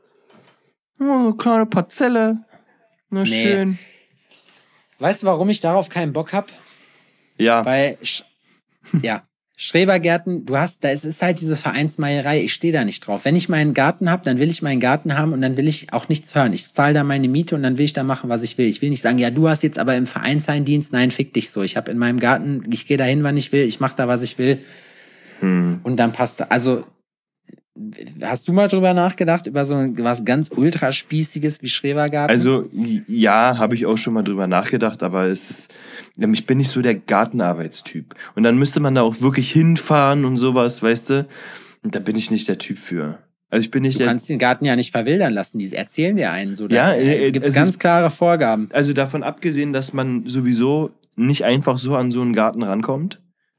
Oh, kleine Parzelle. Na nee. Schön. Weißt du, warum ich darauf keinen Bock habe? Ja. Weil, ja, Schrebergärten, du hast, da ist, ist halt diese Vereinsmeierei, ich stehe da nicht drauf. Wenn ich meinen Garten habe, dann will ich meinen Garten haben und dann will ich auch nichts hören. Ich zahle da meine Miete und dann will ich da machen, was ich will. Ich will nicht sagen, ja, du hast jetzt aber im Vereinsheimdienst, nein, fick dich so. Ich habe in meinem Garten, ich gehe da hin, wann ich will, ich mache da, was ich will. Hm. Und dann passt da, also... Hast du mal drüber nachgedacht, über so was ganz ultraspießiges wie Schrebergarten? Also, ja, habe ich auch schon mal drüber nachgedacht, aber es ist, ich bin nicht so der Gartenarbeitstyp. Und dann müsste man da auch wirklich hinfahren und sowas, weißt du? Und da bin ich nicht der Typ für. Also ich bin nicht du der kannst den Garten ja nicht verwildern lassen, die erzählen dir einen so. Ja, da äh, gibt es also, ganz klare Vorgaben. Also davon abgesehen, dass man sowieso nicht einfach so an so einen Garten rankommt.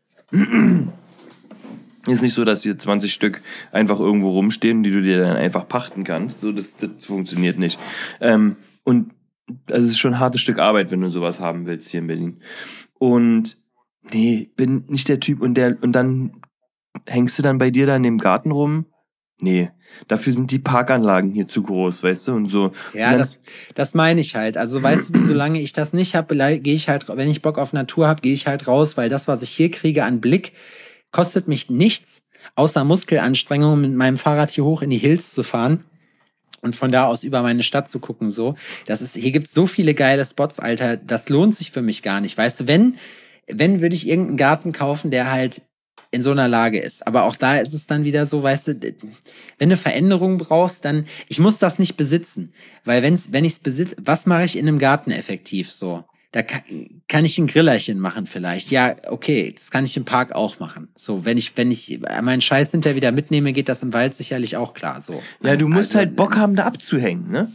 Ist nicht so, dass hier zwanzig Stück einfach irgendwo rumstehen, die du dir dann einfach pachten kannst. So, das, das funktioniert nicht. Ähm, und also es ist schon ein hartes Stück Arbeit, wenn du sowas haben willst hier in Berlin. Und nee, bin nicht der Typ. Und der und dann hängst du dann bei dir da in dem Garten rum. Nee, dafür sind die Parkanlagen hier zu groß, weißt du, und so. Ja, und dann, das, das meine ich halt. Also weißt du, wie solange ich das nicht habe, gehe ich halt, wenn ich Bock auf Natur habe, gehe ich halt raus, weil das, was ich hier kriege an Blick, kostet mich nichts, außer Muskelanstrengung, mit meinem Fahrrad hier hoch in die Hills zu fahren und von da aus über meine Stadt zu gucken. So, das ist, hier gibt's so viele geile Spots, Alter. Das lohnt sich für mich gar nicht. Weißt du, wenn, wenn würde ich irgendeinen Garten kaufen, der halt in so einer Lage ist. Aber auch da ist es dann wieder so, weißt du, wenn du Veränderung brauchst, dann, ich muss das nicht besitzen, weil wenn's, wenn ich's besitze, was mache ich in einem Garten effektiv so? Da kann, kann ich ein Grillerchen machen vielleicht. Ja, okay, das kann ich im Park auch machen. So, wenn ich, wenn ich meinen Scheiß hinterher wieder mitnehme, geht das im Wald sicherlich auch klar. So. Ja, du musst also, halt Bock haben, da abzuhängen, ne?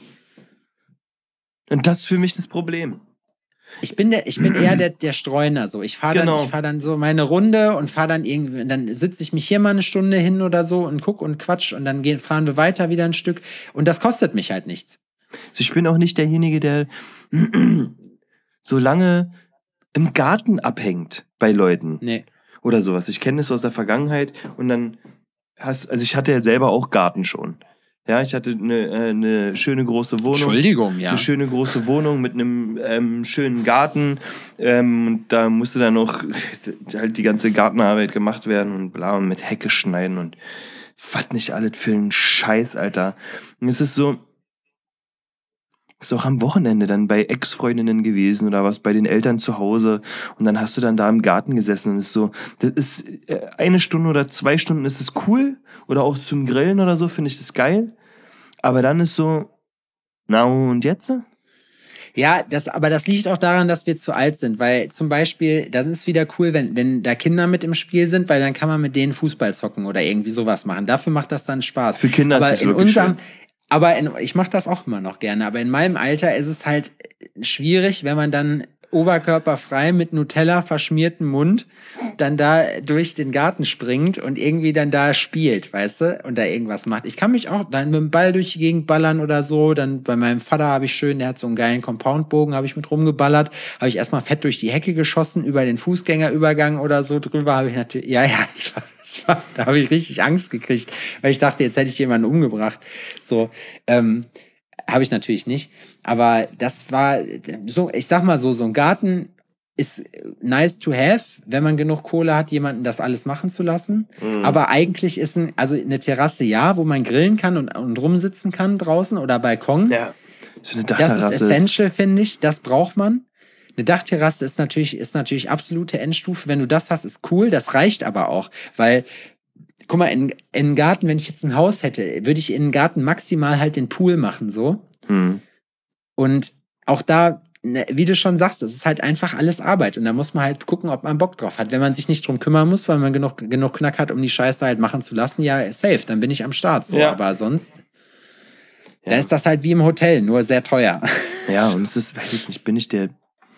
Und das ist für mich das Problem. Ich bin der, ich bin eher der, der Streuner. So, ich fahre genau. dann, ich fahre dann so meine Runde und fahre dann irgendwie, dann sitze ich mich hier mal eine Stunde hin oder so und guck und quatsch und dann gehen, fahren wir weiter wieder ein Stück und das kostet mich halt nichts. Also ich bin auch nicht derjenige, der so lange im Garten abhängt bei Leuten. Nee. Oder sowas. Ich kenne das aus der Vergangenheit und dann hast, also ich hatte ja selber auch Garten schon. Ja, ich hatte eine, äh, eine schöne große Wohnung. Entschuldigung, ja. Eine schöne große Wohnung mit einem ähm, schönen Garten. Ähm, und da musste dann noch halt die ganze Gartenarbeit gemacht werden und bla und mit Hecke schneiden und was nicht alles für einen Scheiß, Alter. Und es ist so, ist auch am Wochenende dann bei Ex-Freundinnen gewesen oder was, bei den Eltern zu Hause und dann hast du dann da im Garten gesessen und ist so, das ist eine Stunde oder zwei Stunden ist es cool oder auch zum Grillen oder so finde ich das geil, aber dann ist so, na und jetzt? Ja, das, aber das liegt auch daran, dass wir zu alt sind, weil zum Beispiel, das ist wieder cool, wenn, wenn da Kinder mit im Spiel sind, weil dann kann man mit denen Fußball zocken oder irgendwie sowas machen. Dafür macht das dann Spaß. Für Kinder aber ist es in wirklich unserem, schön. Aber in, ich mache das auch immer noch gerne, aber in meinem Alter ist es halt schwierig, wenn man dann oberkörperfrei mit Nutella verschmierten Mund dann da durch den Garten springt und irgendwie dann da spielt, weißt du, und da irgendwas macht. Ich kann mich auch dann mit dem Ball durch die Gegend ballern oder so. Dann bei meinem Vater habe ich schön, der hat so einen geilen Compoundbogen, habe ich mit rumgeballert, habe ich erstmal fett durch die Hecke geschossen, über den Fußgängerübergang oder so drüber habe ich natürlich, ja, ja, ich war, da habe ich richtig Angst gekriegt, weil ich dachte, jetzt hätte ich jemanden umgebracht. So, ähm, habe ich natürlich nicht. Aber das war so, ich sag mal so, so ein Garten ist nice to have, wenn man genug Kohle hat, jemanden das alles machen zu lassen. Mhm. Aber eigentlich ist ein, also eine Terrasse ja, wo man grillen kann und, und rumsitzen kann draußen oder Balkon. Ja, so eine Dachterrasse. Das ist essential, finde ich. Das braucht man. Eine Dachterrasse ist natürlich, ist natürlich absolute Endstufe. Wenn du das hast, ist cool. Das reicht aber auch, weil guck mal, in, in den Garten, wenn ich jetzt ein Haus hätte, würde ich in den Garten maximal halt den Pool machen, so. Hm. Und auch da, wie du schon sagst, das ist halt einfach alles Arbeit. Und da muss man halt gucken, ob man Bock drauf hat. Wenn man sich nicht drum kümmern muss, weil man genug, genug Knack hat, um die Scheiße halt machen zu lassen, ja, safe, dann bin ich am Start, so. Ja. Aber sonst, ja. Dann ist das halt wie im Hotel, nur sehr teuer. Ja, und es ist, weiß ich nicht, bin ich der...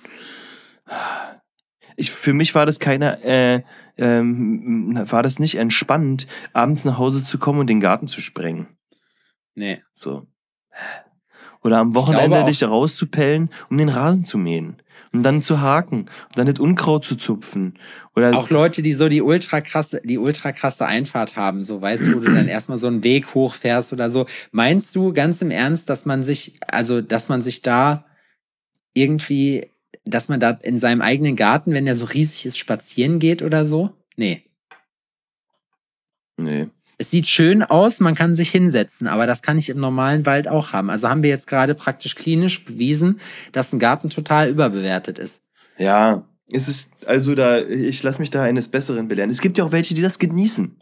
Ich, für mich war das keine, äh, ähm, war das nicht entspannend, abends nach Hause zu kommen und den Garten zu sprengen. Nee. So. Oder am Wochenende dich rauszupellen, um den Rasen zu mähen. Und dann zu haken. Und dann das Unkraut zu zupfen. Oder auch Leute, die so die ultra krasse, die ultra krasse Einfahrt haben, so weißt du, wo du dann erstmal so einen Weg hochfährst oder so. Meinst du ganz im Ernst, dass man sich, also, dass man sich da irgendwie, dass man da in seinem eigenen Garten, wenn der so riesig ist, spazieren geht oder so? Nee. Nee. Es sieht schön aus, man kann sich hinsetzen, aber das kann ich im normalen Wald auch haben. Also haben wir jetzt gerade praktisch klinisch bewiesen, dass ein Garten total überbewertet ist. Ja, es ist, also da, ich lasse mich da eines Besseren belehren. Es gibt ja auch welche, die das genießen.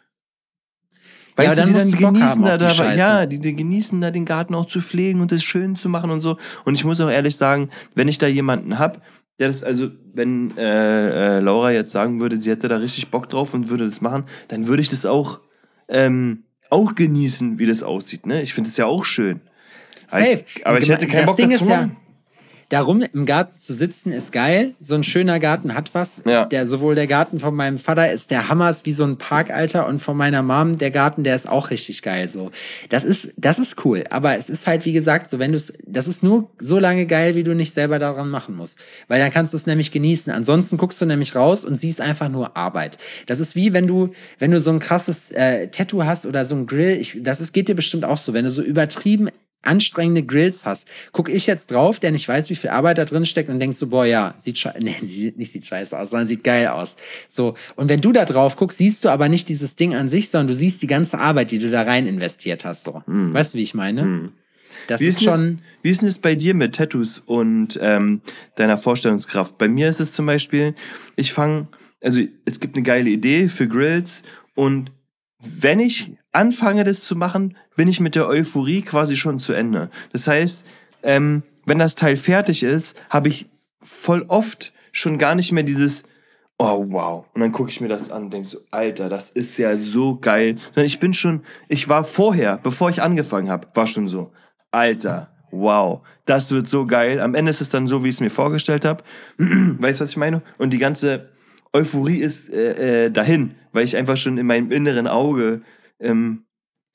Weißt ja, du, die dann genießen da, da ja, die, die genießen da den Garten auch zu pflegen und das schön zu machen und so. Und ich muss auch ehrlich sagen, wenn ich da jemanden hab, der das, also, wenn äh, äh, Laura jetzt sagen würde, sie hätte da richtig Bock drauf und würde das machen, dann würde ich das auch, ähm, auch genießen, wie das aussieht. Ne? Ich finde es ja auch schön. Safe. Aber ich hätte keinen Bock dazu machen. Darum, im Garten zu sitzen, ist geil. So ein schöner Garten hat was. Ja. Der, sowohl der Garten von meinem Vater ist der Hammer, ist wie so ein Park, Alter. Und von meiner Mom, der Garten, der ist auch richtig geil. So. Das ist, das ist cool. Aber es ist halt, wie gesagt, so, wenn du es, das ist nur so lange geil, wie du nicht selber daran machen musst. Weil dann kannst du es nämlich genießen. Ansonsten guckst du nämlich raus und siehst einfach nur Arbeit. Das ist wie, wenn du, wenn du so ein krasses äh, Tattoo hast oder so ein Grill. Ich, das ist, geht dir bestimmt auch so. Wenn du so übertrieben anstrengende Grills hast, guck ich jetzt drauf, der nicht weiß, wie viel Arbeit da drin steckt und denkt so, boah, ja, sieht scheiße, nee, nicht sieht scheiße aus, sondern sieht geil aus. So. Und wenn du da drauf guckst, siehst du aber nicht dieses Ding an sich, sondern du siehst die ganze Arbeit, die du da rein investiert hast, so. Hm. Weißt du, wie ich meine? Hm. Das wie ist, ist schon. Es, wie ist denn es bei dir mit Tattoos und ähm, deiner Vorstellungskraft? Bei mir ist es zum Beispiel, ich fange, also es gibt eine geile Idee für Grills und wenn ich anfange, das zu machen, bin ich mit der Euphorie quasi schon zu Ende. Das heißt, ähm, wenn das Teil fertig ist, habe ich voll oft schon gar nicht mehr dieses oh wow. Und dann gucke ich mir das an und denke so, Alter, das ist ja so geil. Sondern ich bin schon, ich war vorher, bevor ich angefangen habe, war schon so, Alter, wow, das wird so geil. Am Ende ist es dann so, wie ich es mir vorgestellt habe. Weißt du, was ich meine? Und die ganze Euphorie ist äh, äh, dahin, weil ich einfach schon in meinem inneren Auge ähm,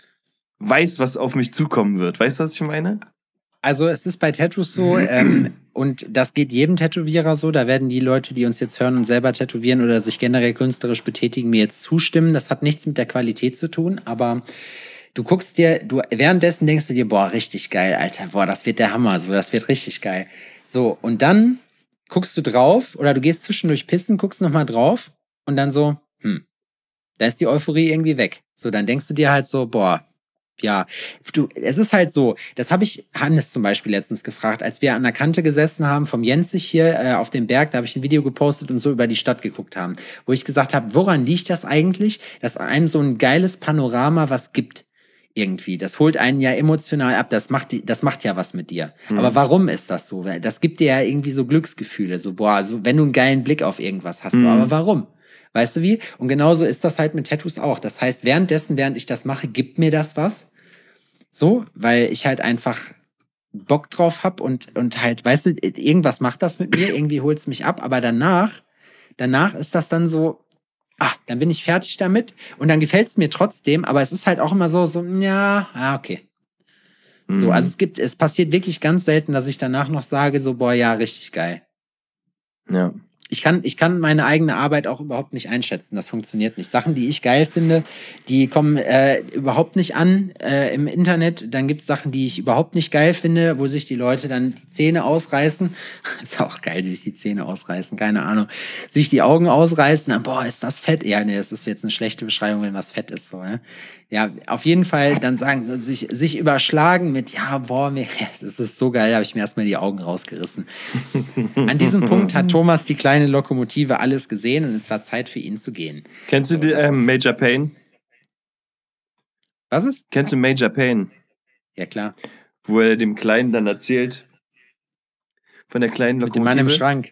weiß, was auf mich zukommen wird. Weißt du, was ich meine? Also es ist bei Tattoos so, ähm, und das geht jedem Tätowierer so, da werden die Leute, die uns jetzt hören und selber tätowieren oder sich generell künstlerisch betätigen, mir jetzt zustimmen. Das hat nichts mit der Qualität zu tun, aber du guckst dir, du währenddessen denkst du dir, boah, richtig geil, Alter, boah, das wird der Hammer, so, das wird richtig geil. So, und dann guckst du drauf oder du gehst zwischendurch pissen, guckst nochmal drauf und dann so, hm, da ist die Euphorie irgendwie weg. So, dann denkst du dir halt so, boah, ja, du, es ist halt so, das habe ich Hannes zum Beispiel letztens gefragt, als wir an der Kante gesessen haben vom Jenzig hier äh, auf dem Berg, da habe ich ein Video gepostet und so über die Stadt geguckt haben, wo ich gesagt habe, woran liegt das eigentlich, dass einem so ein geiles Panorama was gibt? irgendwie. Das holt einen ja emotional ab. Das macht, die, das macht ja was mit dir. Mhm. Aber warum ist das so? Weil das gibt dir ja irgendwie so Glücksgefühle. So, boah, so, wenn du einen geilen Blick auf irgendwas hast. So, Mhm. aber warum? Weißt du wie? Und genauso ist das halt mit Tattoos auch. Das heißt, währenddessen, während ich das mache, gibt mir das was. So, weil ich halt einfach Bock drauf hab und, und halt, weißt du, irgendwas macht das mit mir, irgendwie holt's mich ab. Aber danach, danach ist das dann so, ah, dann bin ich fertig damit und dann gefällt's mir trotzdem, aber es ist halt auch immer so, so, ja, ah, okay. Mhm. So, also es gibt, es passiert wirklich ganz selten, dass ich danach noch sage, so, boah, ja, richtig geil. Ja. Ich kann, ich kann meine eigene Arbeit auch überhaupt nicht einschätzen. Das funktioniert nicht. Sachen, die ich geil finde, die kommen äh, überhaupt nicht an äh, im Internet. Dann gibt es Sachen, die ich überhaupt nicht geil finde, wo sich die Leute dann die Zähne ausreißen. Ist auch geil, die sich die Zähne ausreißen, keine Ahnung. Sich die Augen ausreißen, dann, boah, ist das fett? Ja, nee, das ist jetzt eine schlechte Beschreibung, wenn was fett ist. So, ne? Ja, auf jeden Fall dann sagen, so, sich, sich überschlagen mit, ja, boah, mir, das ist so geil, habe ich mir erstmal die Augen rausgerissen. An diesem Punkt hat Thomas die kleine Lokomotive alles gesehen und es war Zeit für ihn zu gehen. Kennst du So, die, das ähm, ist- Major Payne? Was ist? Kennst du Major Payne? Ja, klar. Wo er dem Kleinen dann erzählt, von der kleinen Mit dem Lokomotive. Mann im Schrank.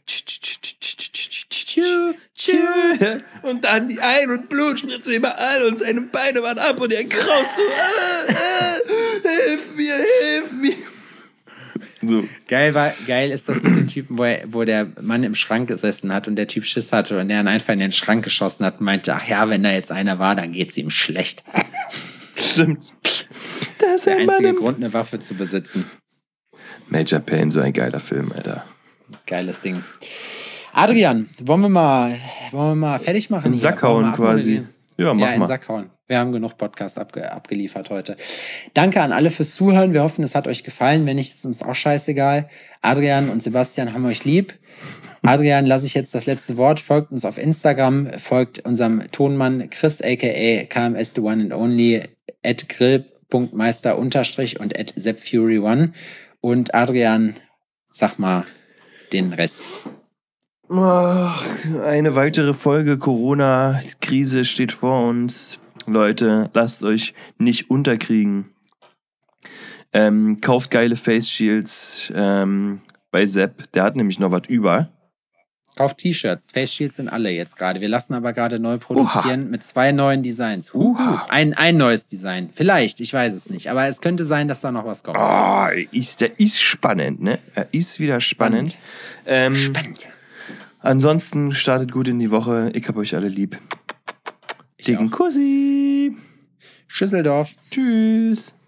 Und dann die Ein- und Blutspritze überall und seine Beine waren ab und er kraust so, äh, äh, hilf mir, hilf mir. So. Geil, war, geil ist das mit dem Typen, wo, er, wo der Mann im Schrank gesessen hat und der Typ Schiss hatte und der dann einfach in den Schrank geschossen hat und meinte, ach ja, wenn da jetzt einer war, dann geht's ihm schlecht. Stimmt. Das ist Der ein Mann einzige im Grund, eine Waffe zu besitzen. Major Payne, so ein geiler Film, Alter. Geiles Ding. Adrian, wollen wir mal, wollen wir mal fertig machen? In den hier? Sack Wollen wir hauen mal quasi. abmoderieren? Ja, mach Ja, in den mal. Sack hauen. Wir haben genug Podcast abge abgeliefert heute. Danke an alle fürs Zuhören. Wir hoffen, es hat euch gefallen. Wenn nicht, ist uns auch scheißegal. Adrian und Sebastian haben euch lieb. Adrian, lasse ich jetzt das letzte Wort. Folgt uns auf Instagram, folgt unserem Tonmann Chris, aka K M S The One and Only, at grill.meister unterstrich und at zepfury one. Und Adrian, sag mal den Rest. Ach, eine weitere Folge Corona-Krise steht vor uns. Leute, lasst euch nicht unterkriegen. Ähm, kauft geile Face Shields ähm, bei Sepp. Der hat nämlich noch was über. Kauft T-Shirts. Face Shields sind alle jetzt gerade. Wir lassen aber gerade neu produzieren Oha. mit zwei neuen Designs. Huhu. Oha. Ein, ein neues Design. Vielleicht, ich weiß es nicht. Aber es könnte sein, dass da noch was kommt. Oh, ist, der ist spannend, ne? Er ist wieder spannend. Spannend. Ähm, Spannend. Ansonsten startet gut in die Woche. Ich hab euch alle lieb. Ich Dicken auch. Kussi. Schüsseldorf. Tschüss.